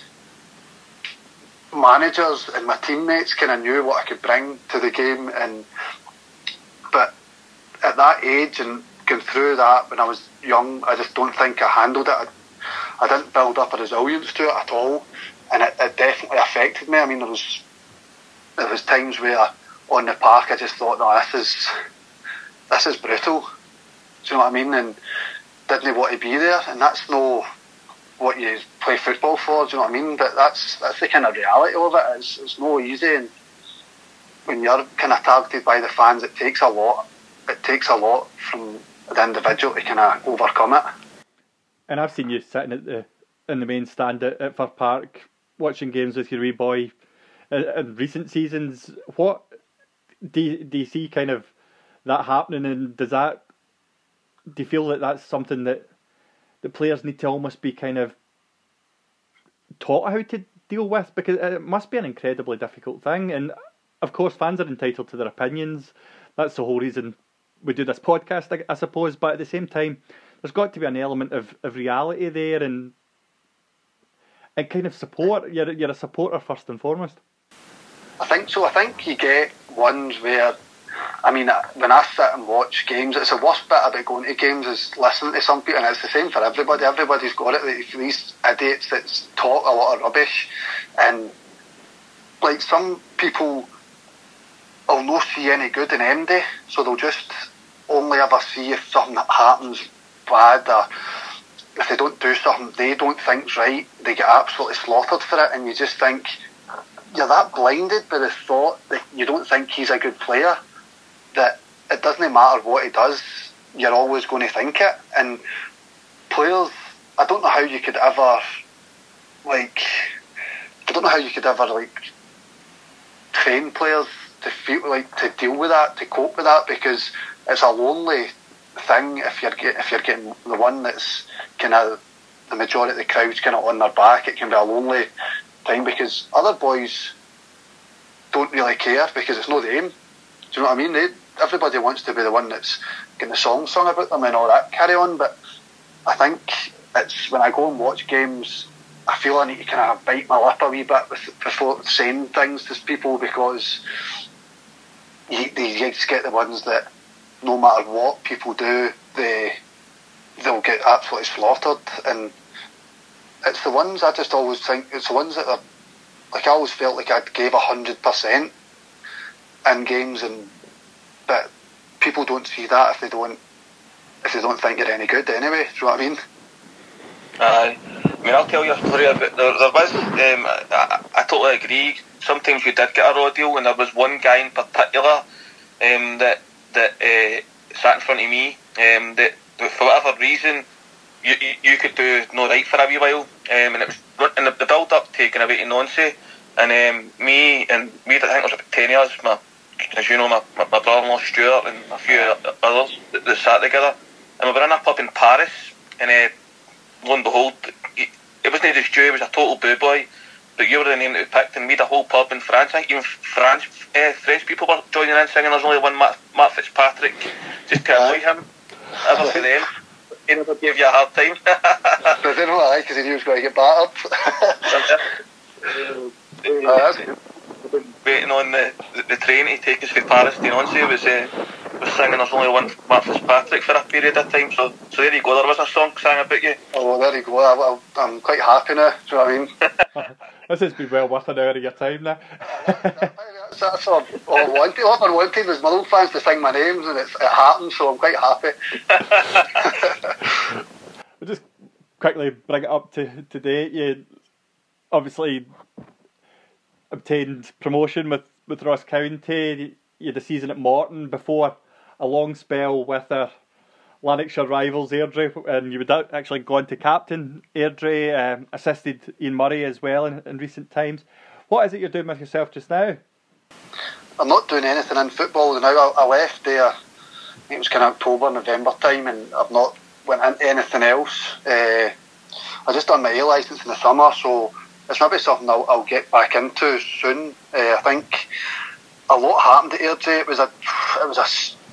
managers and my teammates kind of knew what I could bring to the game. And but at that age and going through that when I was young, I just don't think I handled it. I, I didn't build up a resilience to it at all, and it, it definitely affected me. I mean, there was there was times where on the park I just thought, no, this is this is brutal. Do you know what I mean? And didn't want to be there, and that's no what you play football for. Do you know what I mean? But that's that's the kind of reality of it. It's it's no easy, and when you're kind of targeted by the fans, it takes a lot. It takes a lot from the individual to kind of overcome it. And I've seen you sitting at the in the main stand at, at Fir Park watching games with your wee boy in, in recent seasons. What do you, do you see kind of that happening, and does that do you feel that that's something that the players need to almost be kind of taught how to deal with, because it must be an incredibly difficult thing? And of course, fans are entitled to their opinions. That's the whole reason we do this podcast, I, I suppose. But at the same time, there's got to be an element of, of reality there, and and kind of support. You're you're a supporter first and foremost. I think so. I think you get ones where, I mean, when I sit and watch games, it's the worst bit about going to games is listening to some people, and it's the same for everybody. Everybody's got it. These idiots that talk a lot of rubbish, and like some people will not see any good in M D, so they'll just only ever see if something happens bad, or if they don't do something they don't think's right, they get absolutely slaughtered for it, and you just think you're that blinded by the thought that you don't think he's a good player, that it doesn't matter what he does, you're always going to think it. And players, I don't know how you could ever, like, I don't know how you could ever, like, train players to feel like to deal with that, to cope with that, because it's a lonely thing if you're get, if you're getting the one that's kind of the majority of the crowd's kind of on their back. It can be a lonely time because other boys don't really care because it's not them. Do you know what I mean? They, everybody wants to be the one that's getting the song sung about them and all that carry on. But I think it's when I go and watch games, I feel I need to kind of bite my lip a wee bit with, before saying things to people, because you, you just get the ones that no matter what people do, they they'll get absolutely slaughtered. And it's the ones I just always think it's the ones that are like I always felt like I gave a hundred percent in games, and but people don't see that if they don't if they don't think you're any good anyway. Do you know what I mean? Aye. I mean, I'll tell you a story about there. There was, um, I, I totally agree. Sometimes you did get a raw deal, and there was one guy in particular um, that that uh, sat in front of me. Um, that, that for whatever reason, you, you you could do no right for a wee while, um, and it was in the, the build up taken away to Nancy, and um, me and me. I think it was about ten years. My, as you know, my, my, my brother-in-law Stuart and a few others that, that sat together, and we were in a pub in Paris, and. Uh, Lo and behold, it wasn't just you, it was a total boo boy, but you were the name that we picked, and we had a whole pub in France. I think even France, uh, French people were joining in singing. There's only one Matt, Matt Fitzpatrick, just to annoy him. Ever for them, he never gave you a hard time. But they know why, because he knew he was going to get battered. uh, Waiting on the, the, the train to take us from Paris to Nancy was uh, was singing There's Only One Matt Fitzpatrick for a period of time, so so there you go, there was a song sang about you. Oh well, there you go, I, I, I'm quite happy now, do you know what I mean? This has been well worth an hour of your time now. that's, that's all, all I wanted. All I wanted was my old fans to sing my names, and it's, it happened, so I'm quite happy. We'll just quickly bring it up to today. You obviously obtained promotion with, with Ross County. You had a season at Morton before a long spell with their Lanarkshire rivals Airdrie, and you would actually go on to captain Airdrie, um, assisted Ian Murray as well in, in recent times. What is it you're doing with yourself just now? I'm not doing anything in football now. I, I left there, I think it was kind of October, November time, and I've not went into anything else. Uh, I just done my A licence in the summer, so it's maybe something I'll, I'll get back into soon. Uh, I think a lot happened at Airdrie. It was a, it was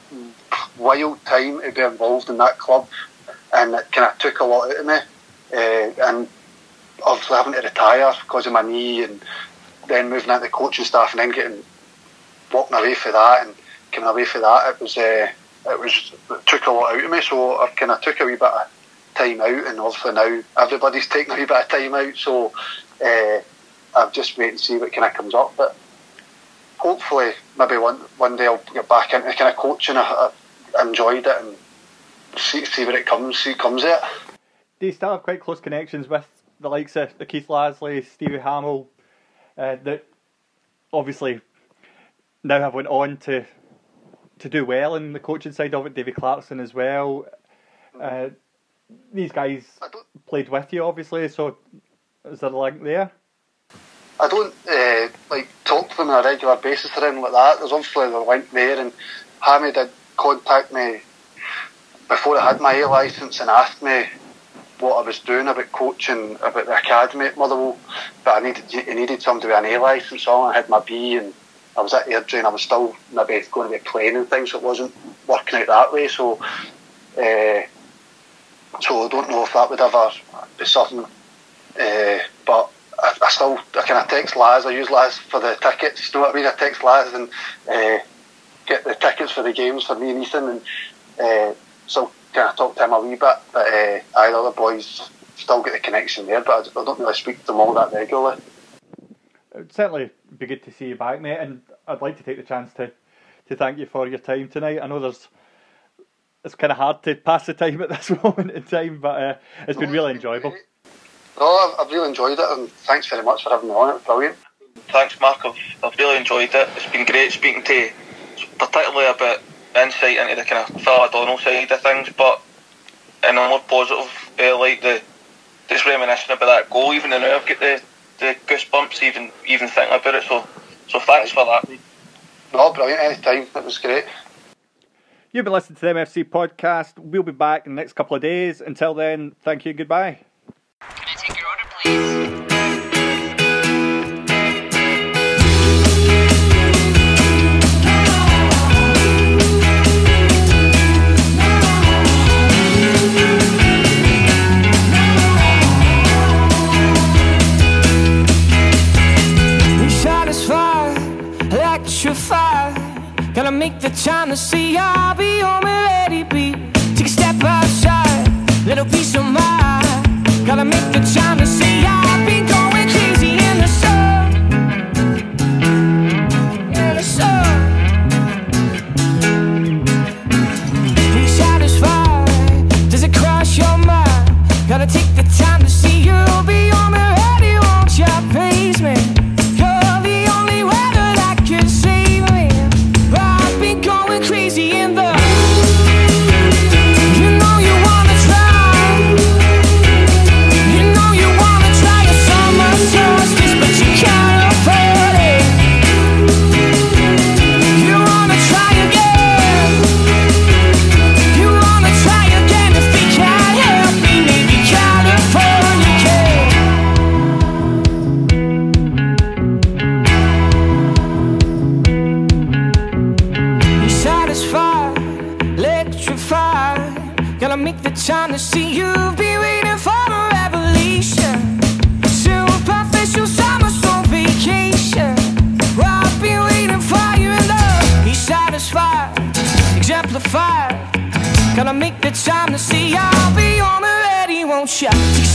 a wild time to be involved in that club, and it kind of took a lot out of me. Uh, and obviously having to retire because of my knee, and then moving into the coaching staff, and then getting walking away for that and coming away for that, it was uh, it was it took a lot out of me. So I kind of took a wee bit of time out, and obviously now everybody's taking a wee bit of time out. So. Uh, I'm just waiting to see what kind of comes up, but hopefully maybe one one day I'll get back into kind of coaching. I, I enjoyed it, and see see where it comes. See comes it. Do you still have quite close connections with the likes of the Keith Lasley, Stevie Hamill, uh, that obviously now have went on to to do well in the coaching side of it? Davy Clarkson as well. Uh, these guys played with you, obviously, so. Is there a link there? I don't uh, like talk to them on a regular basis or anything like that. There's obviously the link there, and Hammy did contact me before I had my A licence and asked me what I was doing about coaching, about the academy at Motherwell. But I needed he needed somebody with an A licence on. I had my B, and I was at Airdrie, and I was still maybe going to be playing and things, so it wasn't working out that way. So, uh, so I don't know if that would ever be something. Uh, but I, I still I kind of text Laz. I use Laz for the tickets. You know what I mean? I text Laz and uh, get the tickets for the games for me and Ethan, and uh, still kind of talk to him a wee bit. But uh, I, the other boys still get the connection there, but I, I don't really speak to them all that regularly. It would certainly be good to see you back, mate, and I'd like to take the chance to, to thank you for your time tonight. I know there's it's kind of hard to pass the time at this moment in time, but uh, it's been really enjoyable. No, I've, I've really enjoyed it, and thanks very much for having me on. It was brilliant. Thanks, Mark. I've, I've really enjoyed it. It's been great speaking to you, particularly about insight into the kind of Phil O'Donnell side of things, but in a more positive uh, light, the just reminiscing about that goal. Even now, I've got the, the goosebumps even even thinking about it. So, so thanks for that. No, brilliant. Anytime. It was great. You've been listening to the M F C podcast. We'll be back in the next couple of days. Until then, thank you and goodbye. Can I take your order, please? Gonna make the time to see I'll be home and ready be. Take a step outside. little peace of mind. Gotta make the time to see I've been going crazy in the sun. In the sun. Be satisfied. Does it cross your mind? Gotta take the time to see you'll be on me ready, won't you please me? You're the only weather that can save me. I've been going crazy in the. You know you wanna try. You know you wanna try a summer solstice, but you can't afford it. You wanna try again. You wanna try again if they can't help me. Maybe California can. Be satisfied, electrified. Gotta make the time to see you've been waiting for a revelation. Superficial summer storm vacation. I've been waiting for you in love. Be satisfied, exemplified. Gotta make the time to see I'll be on already, won't ya?